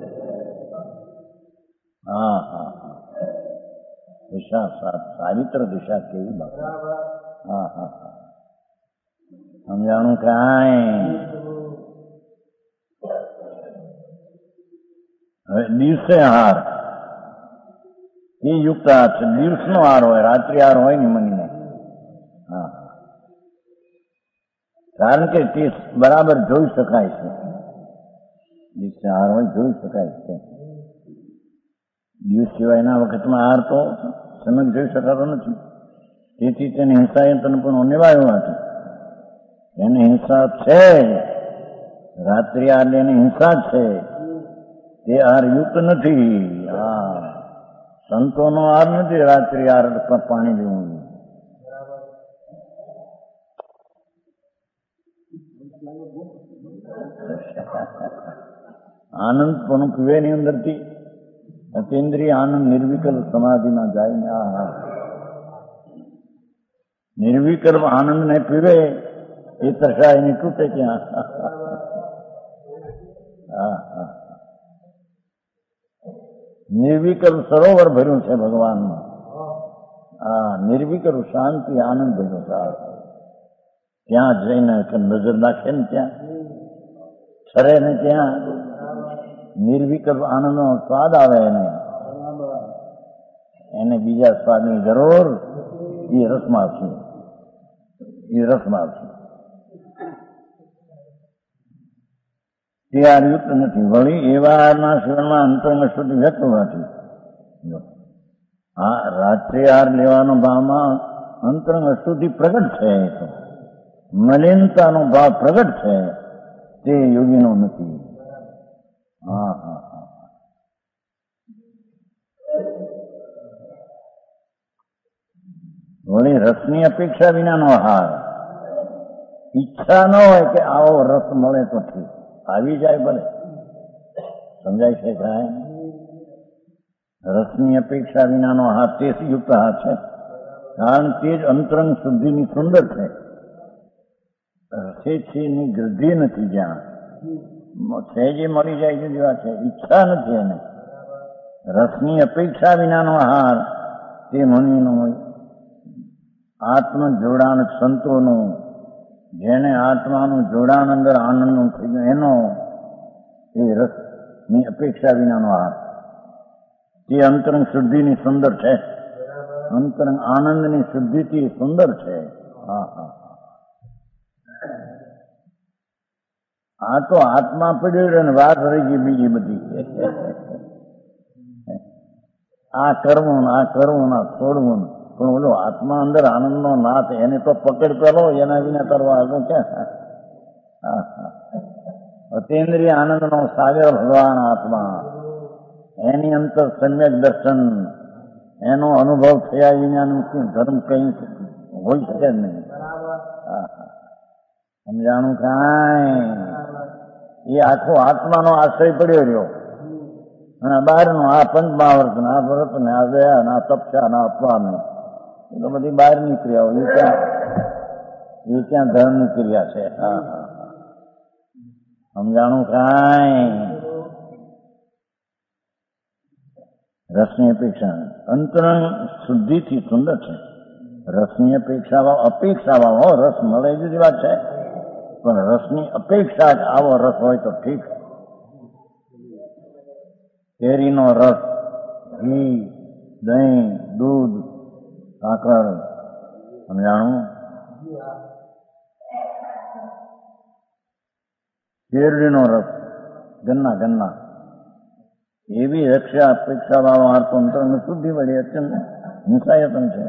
હા હા, દિશા ચારિત્ર દિશા કેવી બાબત. હા હા હા, સમજાણું કાંઈ? હવે દિવસે હાર એ યુક્ત હાર છે. દિવસનો હાર હોય, રાત્રિ હાર હોય ને મનીને. હા, કારણ કે તે બરાબર જોઈ શકાય છે. દિવસે હાર હોય, જોઈ શકાય છે. દિવસ સિવાયના વખતમાં હાર તો સમજ જોઈ શકાતો નથી. તેથી તેને હિંસાયંતન પણ અનિવાર્ય હતું. એને હિંસા છે, રાત્રિ હાર એની હિંસા છે, તે હાર યુક્ત નથી. હા, સંતોનો હાર નથી રાત્રિ હાર પર પાણી લેવું. આનંદ પણ પીવે ની અંદરથી અતિન્દ્રિય આનંદ નિર્વિકલ્પ સમાધિમાં જાય ને. આ નિર્વિકલ્પ આનંદ ને પીવે એ તરસા એની તૂટે ક્યાં. હા હા, નિર્વિકલ્પ સરોવર ભર્યું છે ભગવાનમાં. હા, નિર્વિકલ્પ શાંતિ આનંદ ભર્યો છે. ત્યાં જઈને નજર નાખે ને ત્યાં છરે ને ત્યાં નિર્વિકલ્પ આનંદનો સ્વાદ આવે. એને બીજા સ્વાદની જરૂર એ રસમાં છે. એ રસમાં છે. તે હાર યુક્ત નથી. વળી એવા હારના સેવનમાં અંતરંગ શુદ્ધિ વ્યક્ત હોવાથી, હા, રાત્રિ હાર લેવાનો ભાવમાં અંતરંગ અશુદ્ધિ પ્રગટ છે. મલિનતાનો ભાવ પ્રગટ છે, તે યોગીનો નથી. હા હા હા, વળી રસની અપેક્ષા વિનાનો આહાર. ઈચ્છા ન હોય કે આવો રસ મળે તો ઠીક, આવી જાય ભલે. સમજાય છે કાંઈ? રસની અપેક્ષા વિનાનો આહાર તે યુક્ત આહાર છે, કારણ તે જ અંતરંગ શુદ્ધિની સુંદર છે. રસેની ગૃદ્ધિ નથી, જ્યાં સહેજે મળી જાય છે જેવા છે, ઈચ્છા નથી એને. રસની અપેક્ષા વિનાનો આહાર તે મનીનો આત્મ જોડાણ સંતોનું, જેને આત્માનું જોડાણ અંદર આનંદનું થઈ ગયું, એનો એ રસની અપેક્ષા વિનાનો આહાર તે અંતરંગ શુદ્ધિની સુંદર છે. અંતરંગ આનંદની શુદ્ધિથી સુંદર છે. હા હા, આ તો આત્મા પડ્યો ને વાત રહી ગઈ બીજી બધી. આ કરવું ના છોડવું, પણ ઓલો આત્મા અંદર આનંદનો નાથ, એને તો પકડ પેલો, એના વિના કરવા આગળ ક્યાં. અતિન્દ્રિય આનંદનો સાગર ભગવાન આત્મા, એની અંતર સમ્યક દર્શન એનો અનુભવ થયા વિનાનું ધર્મ કઈ હોઈ શકે જ નહીં. સમજાણું કાંઈ એ આખો આત્માનો આશ્રય પડ્યો રહ્યો અને બહારનો આ પંચમહાવર્ત ને આ વ્રત ને આ દયા ને આ તપસ્યા ને અપવાદ ને એ તો બધી બહારની ક્રિયાઓ એ ક્યાં ધર્મની ક્રિયા છે. સમજાણું કાંઈ રસની અપેક્ષા અંતરંગ શુદ્ધિથી સુંદર છે. રસની અપેક્ષામાં રસ મળે જુદી વાત છે, પણ રસની અપેક્ષા આવો રસ હોય તો ઠીક. કેરીનો રસ, ઘી, દહીં, દૂધ, સાકર, સમજાણું. શેરડીનો રસ, ગન્ના એવી રક્ષા અપેક્ષા વાળો આર્તો અંતરંગ શુદ્ધિ વળી અત્યંત હિંસાયતન છે.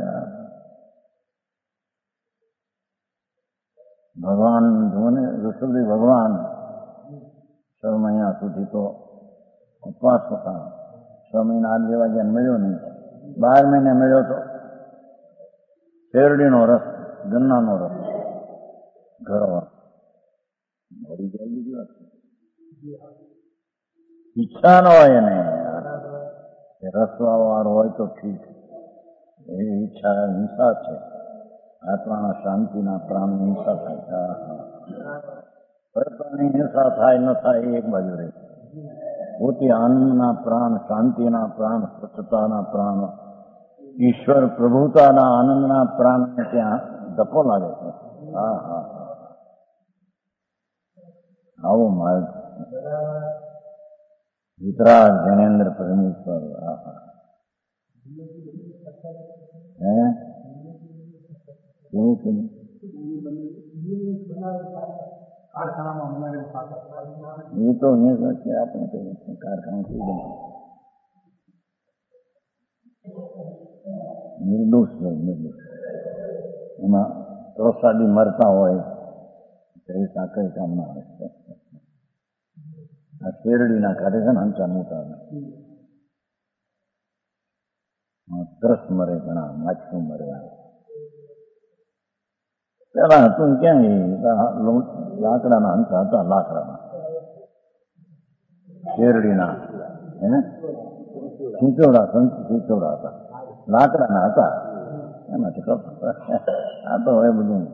ભગવાન જોને ઋષભદેવ ભગવાન 6 મહિના સુધી તો ઉપવાસ હતા. 6 મહિના આજ જેવા જ્યાં મળ્યો નહીં, 12 મહિને મળ્યો તો શેરડીનો રસ, ગન્નાનો રસ ઘરવા મળી જાય. બીજી વાત ઈચ્છા ન હોય એને રસ વાળો હોય તો ઠીક. એ ઈચ્છા હિંસા છે. આત્માના શાંતિના પ્રાણની હિંસા થાય. પ્રયત્નની હિંસા થાય ન થાય એ એક બાજુ રહી. પોતે આનંદના પ્રાણ, શાંતિના પ્રાણ, સ્વચ્છતાના પ્રાણ, ઈશ્વર પ્રભુતાના આનંદના પ્રાણને ત્યાં ધક્કો લાગે છે. આવો માર્ગ વિતરાગ જ્ઞાનેન્દ્ર પરમેશ્વર. એવું કે એ તો આપણે કહીએ કારખાનું થઈ જાય નિર્દોષ હોય, નિર્દોષ. એમાં પ્રસાદી મરતા હોય તો એ સાકર કામ ના આવે. આ શેરડીના કાઢે છે ને હંચા મોટા ત્રસ મરે, ઘણા માછલું મરે. પેલા હતું ક્યાં લાકડાના હંચા હતા, લાકડાના શેરડીના ખીચોડા હતા, લાકડાના હતા. એમાંથી આ તો હવે બધું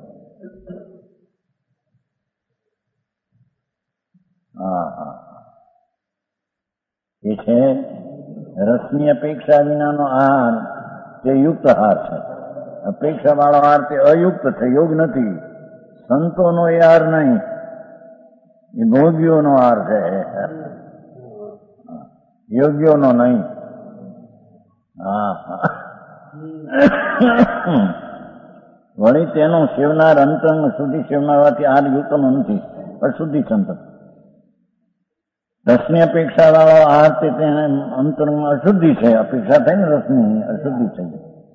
એ છે. રસની અપેક્ષા વિનાનો આહાર તે યુક્ત આહાર છે. અપેક્ષા વાળો આહાર તે અયુક્ત છે, યોગ નથી. સંતોનો એ આહાર નહીં, એ ભોગીઓનો આહાર છે, યોગ્યોનો નહીં. વળી તેનો સેવનાર અંતરંગ શુદ્ધિ સેવનારથી આહાર યુક્તનો નથી, અશુદ્ધિ સંત. રસની અપેક્ષા વાળો આહાર તે અંતરંગ અશુદ્ધિ છે. અપેક્ષા થાય ને રસની, અશુદ્ધિ થઈ.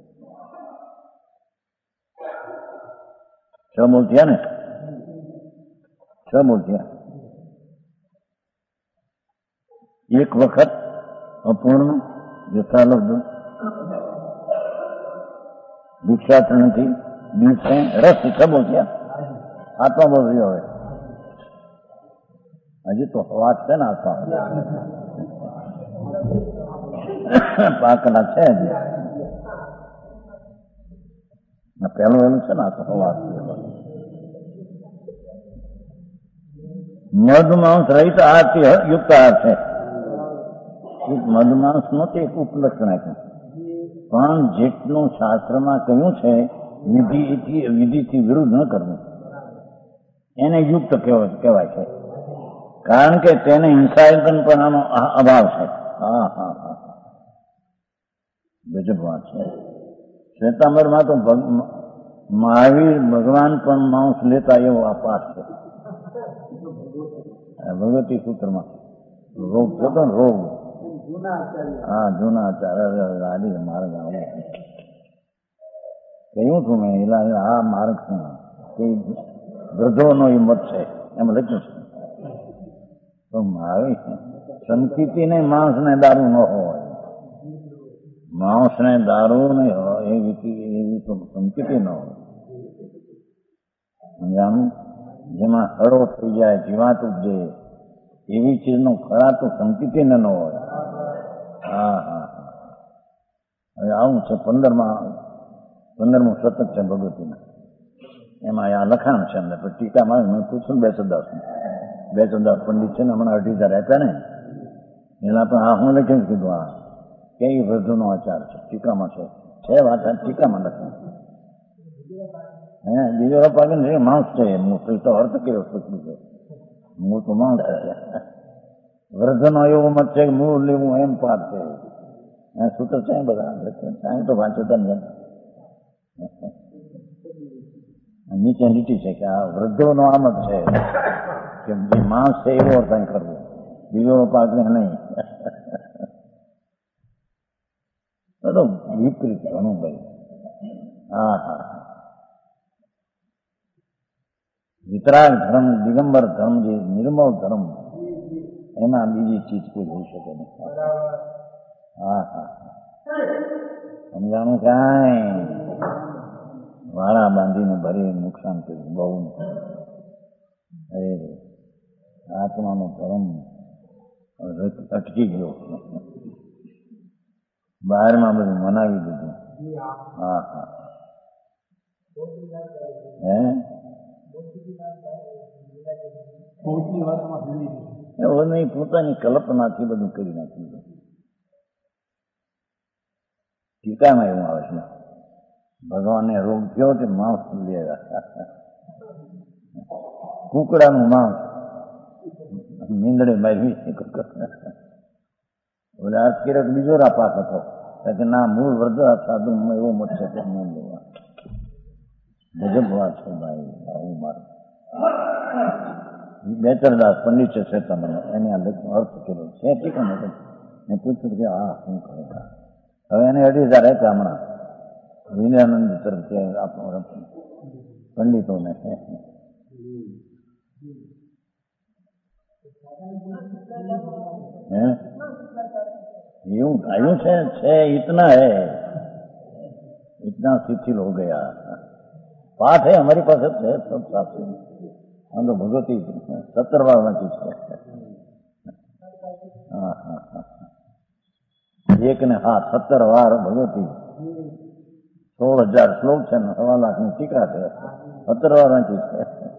છ બોલથ્યા ને, 6 બોલથ્યા. એક વખત અપૂર્ણ યથાલબ્ધ દીક્ષાત્રણથી દિવસે રસ 6 બોલથ્યા. આત્મા બોલ રહ્યો હવે. હજી તો વાત છે ને આત્મા પાકલા છે. હજી પેલું એનું છે ને આત્મા વાત. મધમાંસ રહિત આહારથી યુક્ત આહાર છે. મધમાંસ નો તે એક ઉપલક્ષણ આપ્યું, પણ જેટલું શાસ્ત્રમાં કહ્યું છે વિધિથી વિરુદ્ધ ન કરવું એને યુક્ત કહેવાય છે. કારણ કે તેને હિંસાયતનપણાનો અભાવ છે. ગજબ વાત છે. શ્વેતાંબરમાં તો મહાવીર ભગવાન પણ માંસ લેતા એવો આ પાઠ છે. ભગવતી સૂત્રમાં રોગ થતો ને રોગ, જૂના આચાર્ય માર્ગ આવો કહ્યું છું મેં. આ માર્ગ છે વૃદ્ધોનો એ મત છે એમ લખ્યું છે. તો મારી સંકિતિ ને માંસ ને દારૂ ન હોય. માંસ ને દારૂ નહીં હોય એવી તો સંકેતી ન હોય. સમજાણું? જેમાં હળો થઈ જાય, જીવાત ઉપજે એવી ચીજનો ખોરાક તો સંકેતી ન હોય. હા હા હા. હવે આવું છે 15મું શતક છે ભગવતીના. એમાં આ લખાણ છે અંદર ટીકામાં મેં પૂછ્યું બેચરદાસ પંડિત છે ને હમણાં 18,000 આપ્યા ને એના પણ આ હું લખીને કીધું આ કઈ વૃદ્ધનો આચાર છે ટીકામાં છે વાત ટીકામાં લખ્યું. હે બીજો પાકે ને માંસ છે એમનું તો અર્થ કેવો પૂછ્યું છે મૂળ તો માંસ છે. વૃદ્ધનો એવો મત છે કે મૂળ લેવું એમ પાઠ છે. સૂત્ર છે બધા સાંઈ તો વાંચતા ને નીચે નીચી છે કે આ વૃદ્ધોનો આમ જ છે કે જે માંસ છે એવો અર્થ કરવો, બીજો પાક નહીં. તો વિપરીત ઘણું ભાઈ. હા હા. વિતરાગ ધર્મ, દિગંબર ધર્મ, જે નિર્મળ ધર્મ એમાં બીજી ચીજ કોઈ હોઈ શકે નહીં. હા હા. સમજાણું કાંઈ વાળા બાંધીને ભરી નુકસાન કર્યું બહુ. અરે આત્માનો ધર્મ અટકી ગયો. બહારમાં બધું મનાવી દીધું. હા હા. હે એવું નહીં, પોતાની કલ્પનાથી બધું કરી નાખ્યું. ટીકામાં એવું આવે છે ભગવાનને રોગ થયો તે માંસ લેવા કુકડાનું માંસ મીંદડે મારી. ઓલા કિરક બીજો રાપાક હતો કે ના મૂળ વૃદ્ધ સાધુ એવો મત છે કે ન લેવા. ગજબ વાત છે ભાઈ. આવું મારું બેચરદાસ પંડિત છે શ્વેતાંબર એને આ અર્થ કર્યો છે ટીકામાં. મેં પૂછ્યું કે હા શું કરે. હવે એને 18,000 આપ્યા હમણાં વિનયાનંદ તરફથી આપણો પંડિતોને. यूं आयु से इतना है, इतना शिथिल हो गया। पाठ है हमारी पास है सब साफ से। हम तो भगवती 17 बार वांची है। एक ने 17 बार भगवती 16,000 श्लोक છે ને 1.25 લાખની ટીકા છે, 17 વાર વાંચી છે.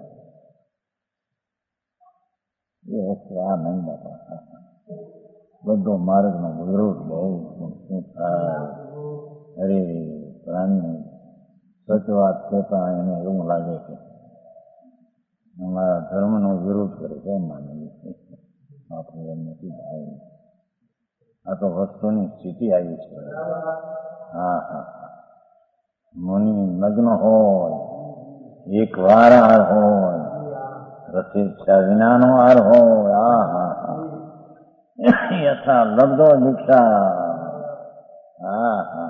એ વસ્તુ આ નહીં બાપા, બધો માર્ગનો વિરોધ બહુ શું થાય. અરે પ્રાણી સચ વાત કહેતા એને એવું લાગે કે અમારા ધર્મનો વિરોધ કરે છે. માની આપણે એમ નથી ભાઈ, આ તો વસ્તુની સ્થિતિ આવી છે. હા હા, મુનિ નગ્ન હોય, એક વાર હાર હોય, પ્રતિષ્ઠા વિનાનો હાર હોય. હા હા હા, યથા લબ્ધો દીક્ષા. હા હા,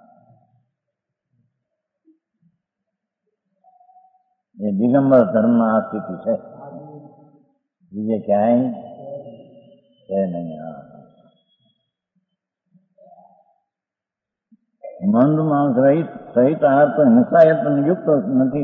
એ દિગંબર ધર્મમાં આ સ્થિતિ છે, બીજે ક્યાંય છે નહીં. હા, મંદ માંસ રહિત સહિત આહાર તો હિંસાયત યુક્ત નથી.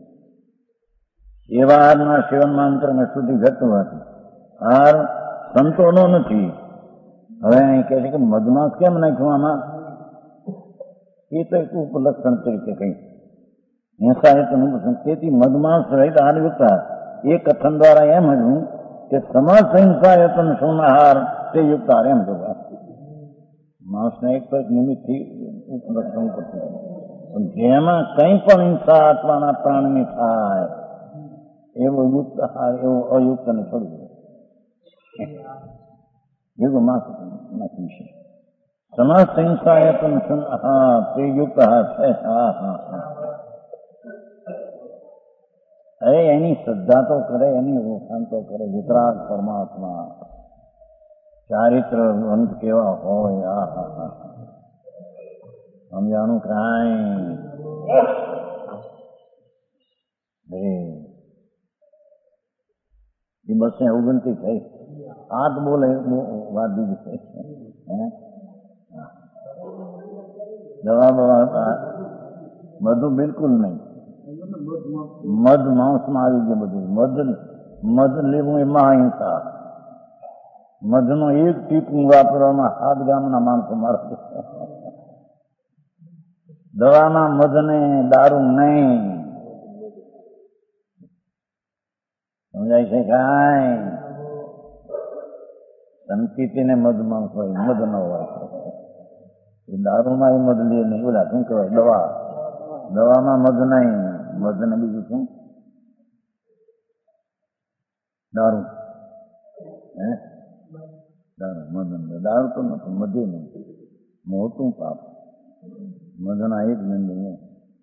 એવા આહારના સેવનમાં અંતરને શુદ્ધિ વ્યક્ત હોવાથી આહાર સંતોનો નથી. હવે અહીં કહે છે કે મધમાસ કેમ નાખ્યું આમાં, એ તો એક ઉપલક્ષણ તરીકે કહી હિંસાયતનું. તેથી મધમાસ રહિત આહાર યુક્ત એ કથન દ્વારા એમ હજુ કે સમાજ હિંસાયતન શું આહાર તે યુક્ત આહાર એમ જોવા. માણસને એક તો એક નિમિત્તથી ઉપલક્ષણ કરતું, જેમાં કંઈ પણ હિંસા આત્માના પ્રાણની થાય એવો યુક્ત આહાર, એવો અયુક્ત ને છોડી દે. ભેગું માસ નાખ્યું છે. સમાજ હિંસાયતન શું આહાર તે યુક્ત આહાર છે. હા હા હા, અરે એની શ્રદ્ધા તો કરે, એની ઓળખાણ તો કરે. વિતરાગ પરમાત્મા, ચારિત્ર ગ્રંથ કેવા હોય. હા હા હા, સમજાણું કાંઈ. એ 229 થઈ. 8 બોલે વાત દીધી છે. દવા બવા બધું બિલકુલ નહીં. મધ માંસમાં આવી ગયું બધું. મધ લેવું એમાં અહિંસા. મધનો એક ટીપું વાપરવામાં 7 ગામના માણસો મારશે. દવામાં મધ ને દારૂ નહીં. સમજાય છે કાંઈ? સંકિતીને મધ માંસ હોય, મધ ન હોય. એ દારૂમાં એ મધ લે નહીં. ઓલા શું કહેવાય? દવામાં મધ નહીં. મધ ને બીજું શું? દારૂ. હે દારૂ મધ દારૂ તો નથી, મધે નહીં. મોટું પાપ. મધના એક નંદી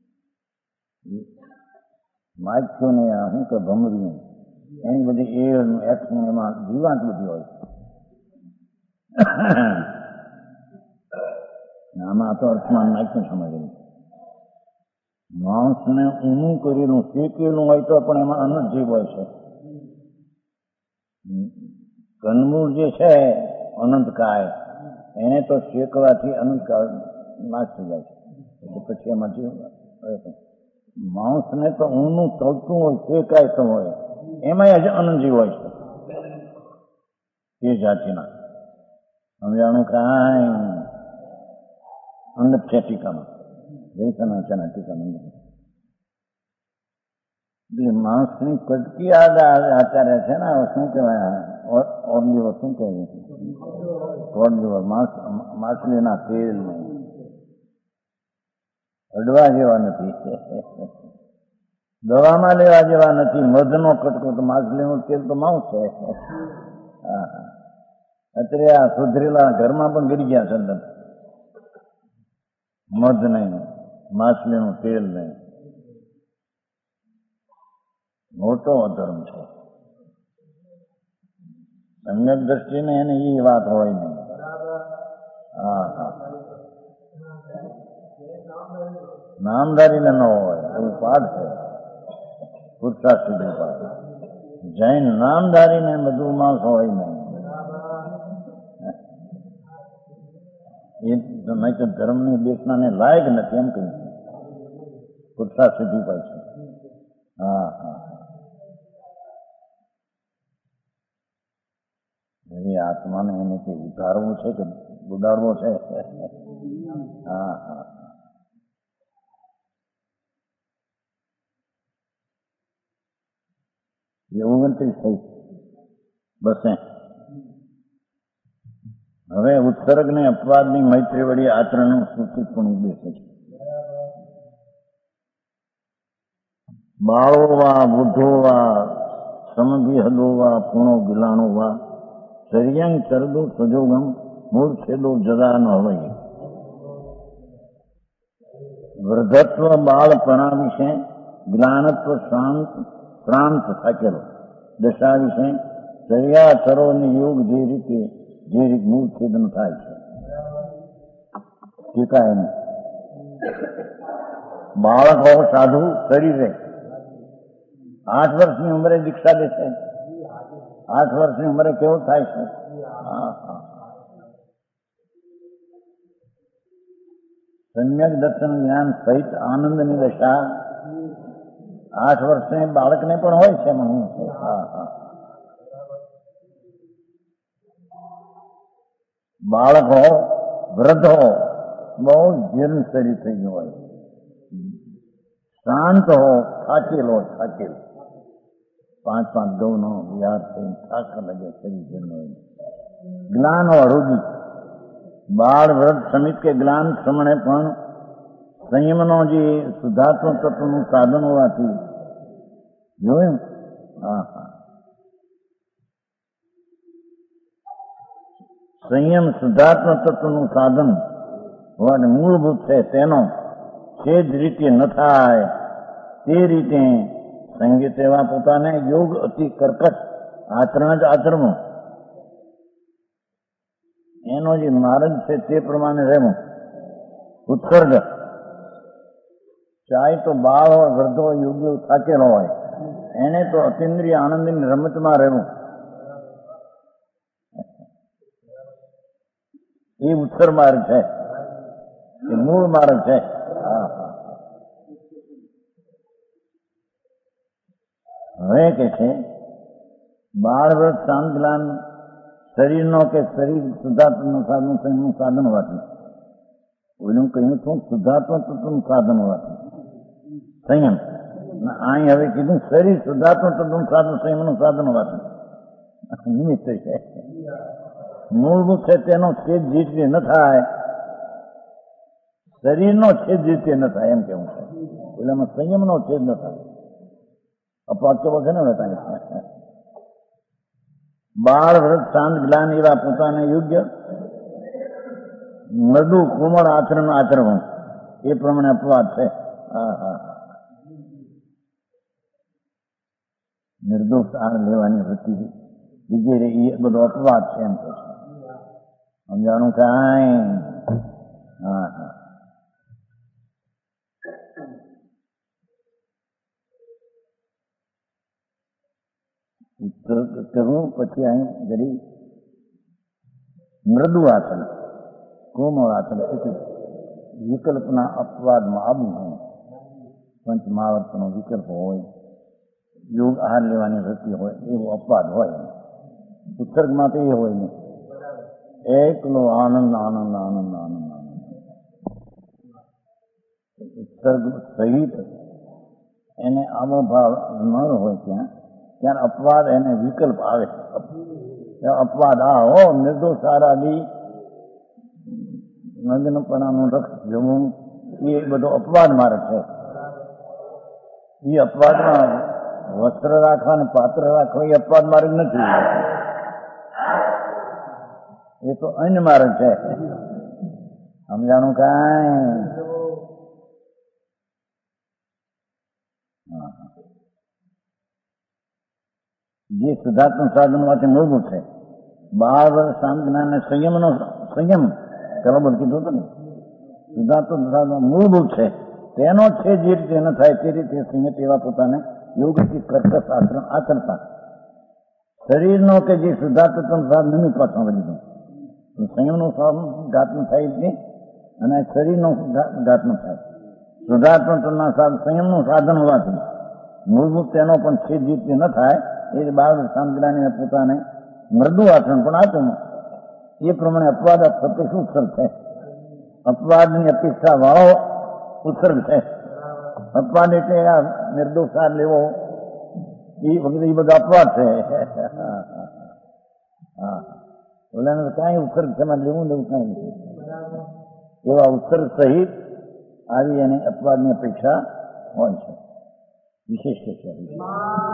માખ્યો ને આ શું કે ભમર્યું એની બધી એળનું એક્સનું એમાં જીવાંત બધી હોય. આમાં તો અર્થમાં નાખ્યું સમજેલું. માણસને ઊનું કરેલું શેકેલું હોય તો પણ એમાં અનંત જીવ હોય છે. કંદમૂળ જે છે અનંતકાય, એને તો શેકવાથી અનંતકાળ નાશ થઈ જાય છે. એટલે પછી એમાં જીવ માણસને તો ઊનું તળતું હોય, શેકાય તો હોય, એમાં હજી અનંત જીવ હોય છે એ જાતિના. સમજાણું કાંઈ? અંડપ છે ટીકામાં, જયસના છે ટીકામાં. એટલે માણસની કટકી આચાર્ય છે ને, શું કહેવાય? ઓર્લિવર શું કહેવાય? ઓર્લિવર માછલીના તેલ નહીં. અડવા જેવા નથી, દવામાં લેવા જેવા નથી. મધનો કટકો તો માછલીનું તેલ તો માંસ છે. અત્યારે આ સુધરેલા ઘરમાં પણ ગરી ગયા છે અંદર. મધ નહીં, માછલીનું તેલ નહીં. મોટો અધર્મ છે. સમ્યક દ્રષ્ટિને એને એ વાત હોય નહીં. હા હા, નામધારીને ન હોય એવું પાઠ છે પુરુષાર્થ સિદ્ધિ પાઠ. જૈન નામધારીને બધું માણસ હોય નહીં. એ નહીં તો ધર્મની દેશનાને લાયક નથી એમ કહ્યું. પુરુષાર્થ સિદ્ધિ પાઠ છે. હા હા, એ આત્માને એને કે ઉતારવું છે કે ઉડાડવો છે. હા હા, એ 29 થઈ. બસ હવે ઉત્સર્ગ ને અપવાદની મૈત્રી વળી આચરણનું સૂચિત પણ ઉદ્દેશ છે. બાળો વા, વૃદ્ધો વા, સમભિહદો વા, પૂર્ણો ગિલાણો વા, શરિયંગ ચરદો સજોગમ મૂળ છેદો જદા ન હોય. વૃદ્ધત્વ બાળપણા વિશે, જ્ઞાનત્વ શ્રાંત થાકેલો દશા વિશે, ચર્યાચરોની યોગ જે રીત મૂળ છેદન થાય છે. ટીકા એની બાળક હોવ સાધુ શરીરે 8 વર્ષની ઉંમરે દીક્ષા લે છે. 8 વર્ષની ઉંમરે કેવું થાય છે? સમ્યક દર્શન જ્ઞાન સહિત આનંદની દશા 8 વર્ષની બાળકને પણ હોય છે. હા હા, બાળક હો, વૃદ્ધ હો, બહુ જીર્ણ શરીર થઈ ગયું હોય, શાંત હો, થાકેલો 5 ગૌનો વિહાર થઈ થાક લાગે, શરીર જીર્ણ હોય. જ્ઞાન હો, રોગી બાળ વૃદ્ધ સમિત કે જ્ઞાન શ્રમણે પણ સંયમનો જે શુદ્ધાત્મક તત્વનું સાધન હોવાથી જોયું. હા હા, સંયમ શુદ્ધાત્મક તત્વનું સાધન હોવાને મૂળભૂત છે. તેનો તે જ રીતે ન થાય તે રીતે સંગીત એવા પોતાને યોગ અતિ કર્કશ આચરણ જ આચરવું. એનો જે માર્ગ છે તે પ્રમાણે રહેવું. ઉત્સર્ગ ચાહે તો બાળ હોય, વૃદ્ધ હોય, યોગ્ય થાકેલો હોય, એને તો અતિન્દ્રિય આનંદની રમતમાં રહેવું. એ ઉત્સર માર્ગ છે. એ મૂળ માર્ગ છે. હવે કે છે બાળવ્રત શાંતગ્લાન શરીરનો કે શરીર શુદ્ધાત્મનું સાધન સંયમનું સાધન હોવાથી, ઓલું કહ્યું છું શુદ્ધાત્મ તત્વનું સાધન હોવાથી સંયમ, અહીં હવે કીધું શરીર શુદ્ધાત્મ તત્વનું સાધન સંયમનું સાધન હોવાથી નિમિત્ત છે. મૂળભૂત છે તેનો છેદ જીતવી ન થાય, શરીરનો છેદ જીતે ન થાય એમ કેવું છે. એટલે એમાં સંયમનો છેદ ન થાય. અપવાદ કેવો છે ને બતાવી. બાળ વ્રત શાંત ગ્લાન એવા પોતાને યોગ્ય મૃદુ કોમળ આચરણ આચરવું એ પ્રમાણે અપવાદ છે. નિર્દોષ આહાર લેવાની વૃત્તિ વગેરે એ બધો અપવાદ છે એમ કહે છે. સમજાણું કાંઈ? ઉત્તર કરવું પછી અહીં જરી મૃદુ આચરણ કોમળ આચરણ એટલે વિકલ્પના અપવાદમાં આવવું હોય. પંચમહાવર્તનો વિકલ્પ હોય, યોગ આહાર લેવાની વૃત્તિ હોય, એવો અપવાદ હોય. ઉત્સર્ગમાં તો એ હોય નહીં. એકલો આનંદ આનંદ આનંદ આનંદ આનંદ. ઉત્સર્ગ સહિત એને આવો ભાવ ન હોય ત્યાં અપવાદ એને વિકલ્પ આવે. અપવાદ હો નિર્દોષ આરાદી નગ્નપણાનું રક્ષ જવું એ બધો અપવાદ માર્ગ છે. એ અપવાદમાં વસ્ત્ર રાખવા અને પાત્ર રાખવા એ અપવાદ માર્ગ નથી. એ તો અન્ય માર્ગ છે. સમજાણું કાંઈ? જે શુદ્ધાત્મ સાધન માંથી મૂળભૂત છે. બાળ શાંત જ્ઞાન સંયમનો સંયમ બરાબર કીધું હતું ને. શુદ્ધાત્મ સાધન મૂળભૂત છે. તેનો છે જે રીતે ન થાય તે રીતે સંયત એવા પોતાને યોગથી કર્કશ આચરણ આચરતા શરીરનો કે જે શુદ્ધાત્મ સાધન નિમિત્ત પાછળ લીધું સંયમનું ઘાતનું થાય જ નહીં અને શરીરનું ઘાતનું થાય. શુદ્ધાત્મના સંયમનું સાધન હોવાથી મૂળભૂત તેનો પણ છેદ જીતવી ન થાય એ બાળ શાંતિલાની પોતાને મૃદુ આચરણ પણ આચરણ એ પ્રમાણે અપવાદ પ્રત્યક્ષ ઉત્સર્ગ છે. અપવાદની અપેક્ષા વાળો ઉત્સર્ગ છે. અપવાદ એટલે આ નિર્દોષ સાર લેવો એ વગેરે એ બધા અપવાદ છે. હા, ઓલાને કાંઈ ઉત્સર્ગ છે લેવું લેવું કાંઈ નથી. એવા ઉત્સર્ગ સહિત આવી અને અપવાદની અપેક્ષા હોય છે. વિશેષ છે.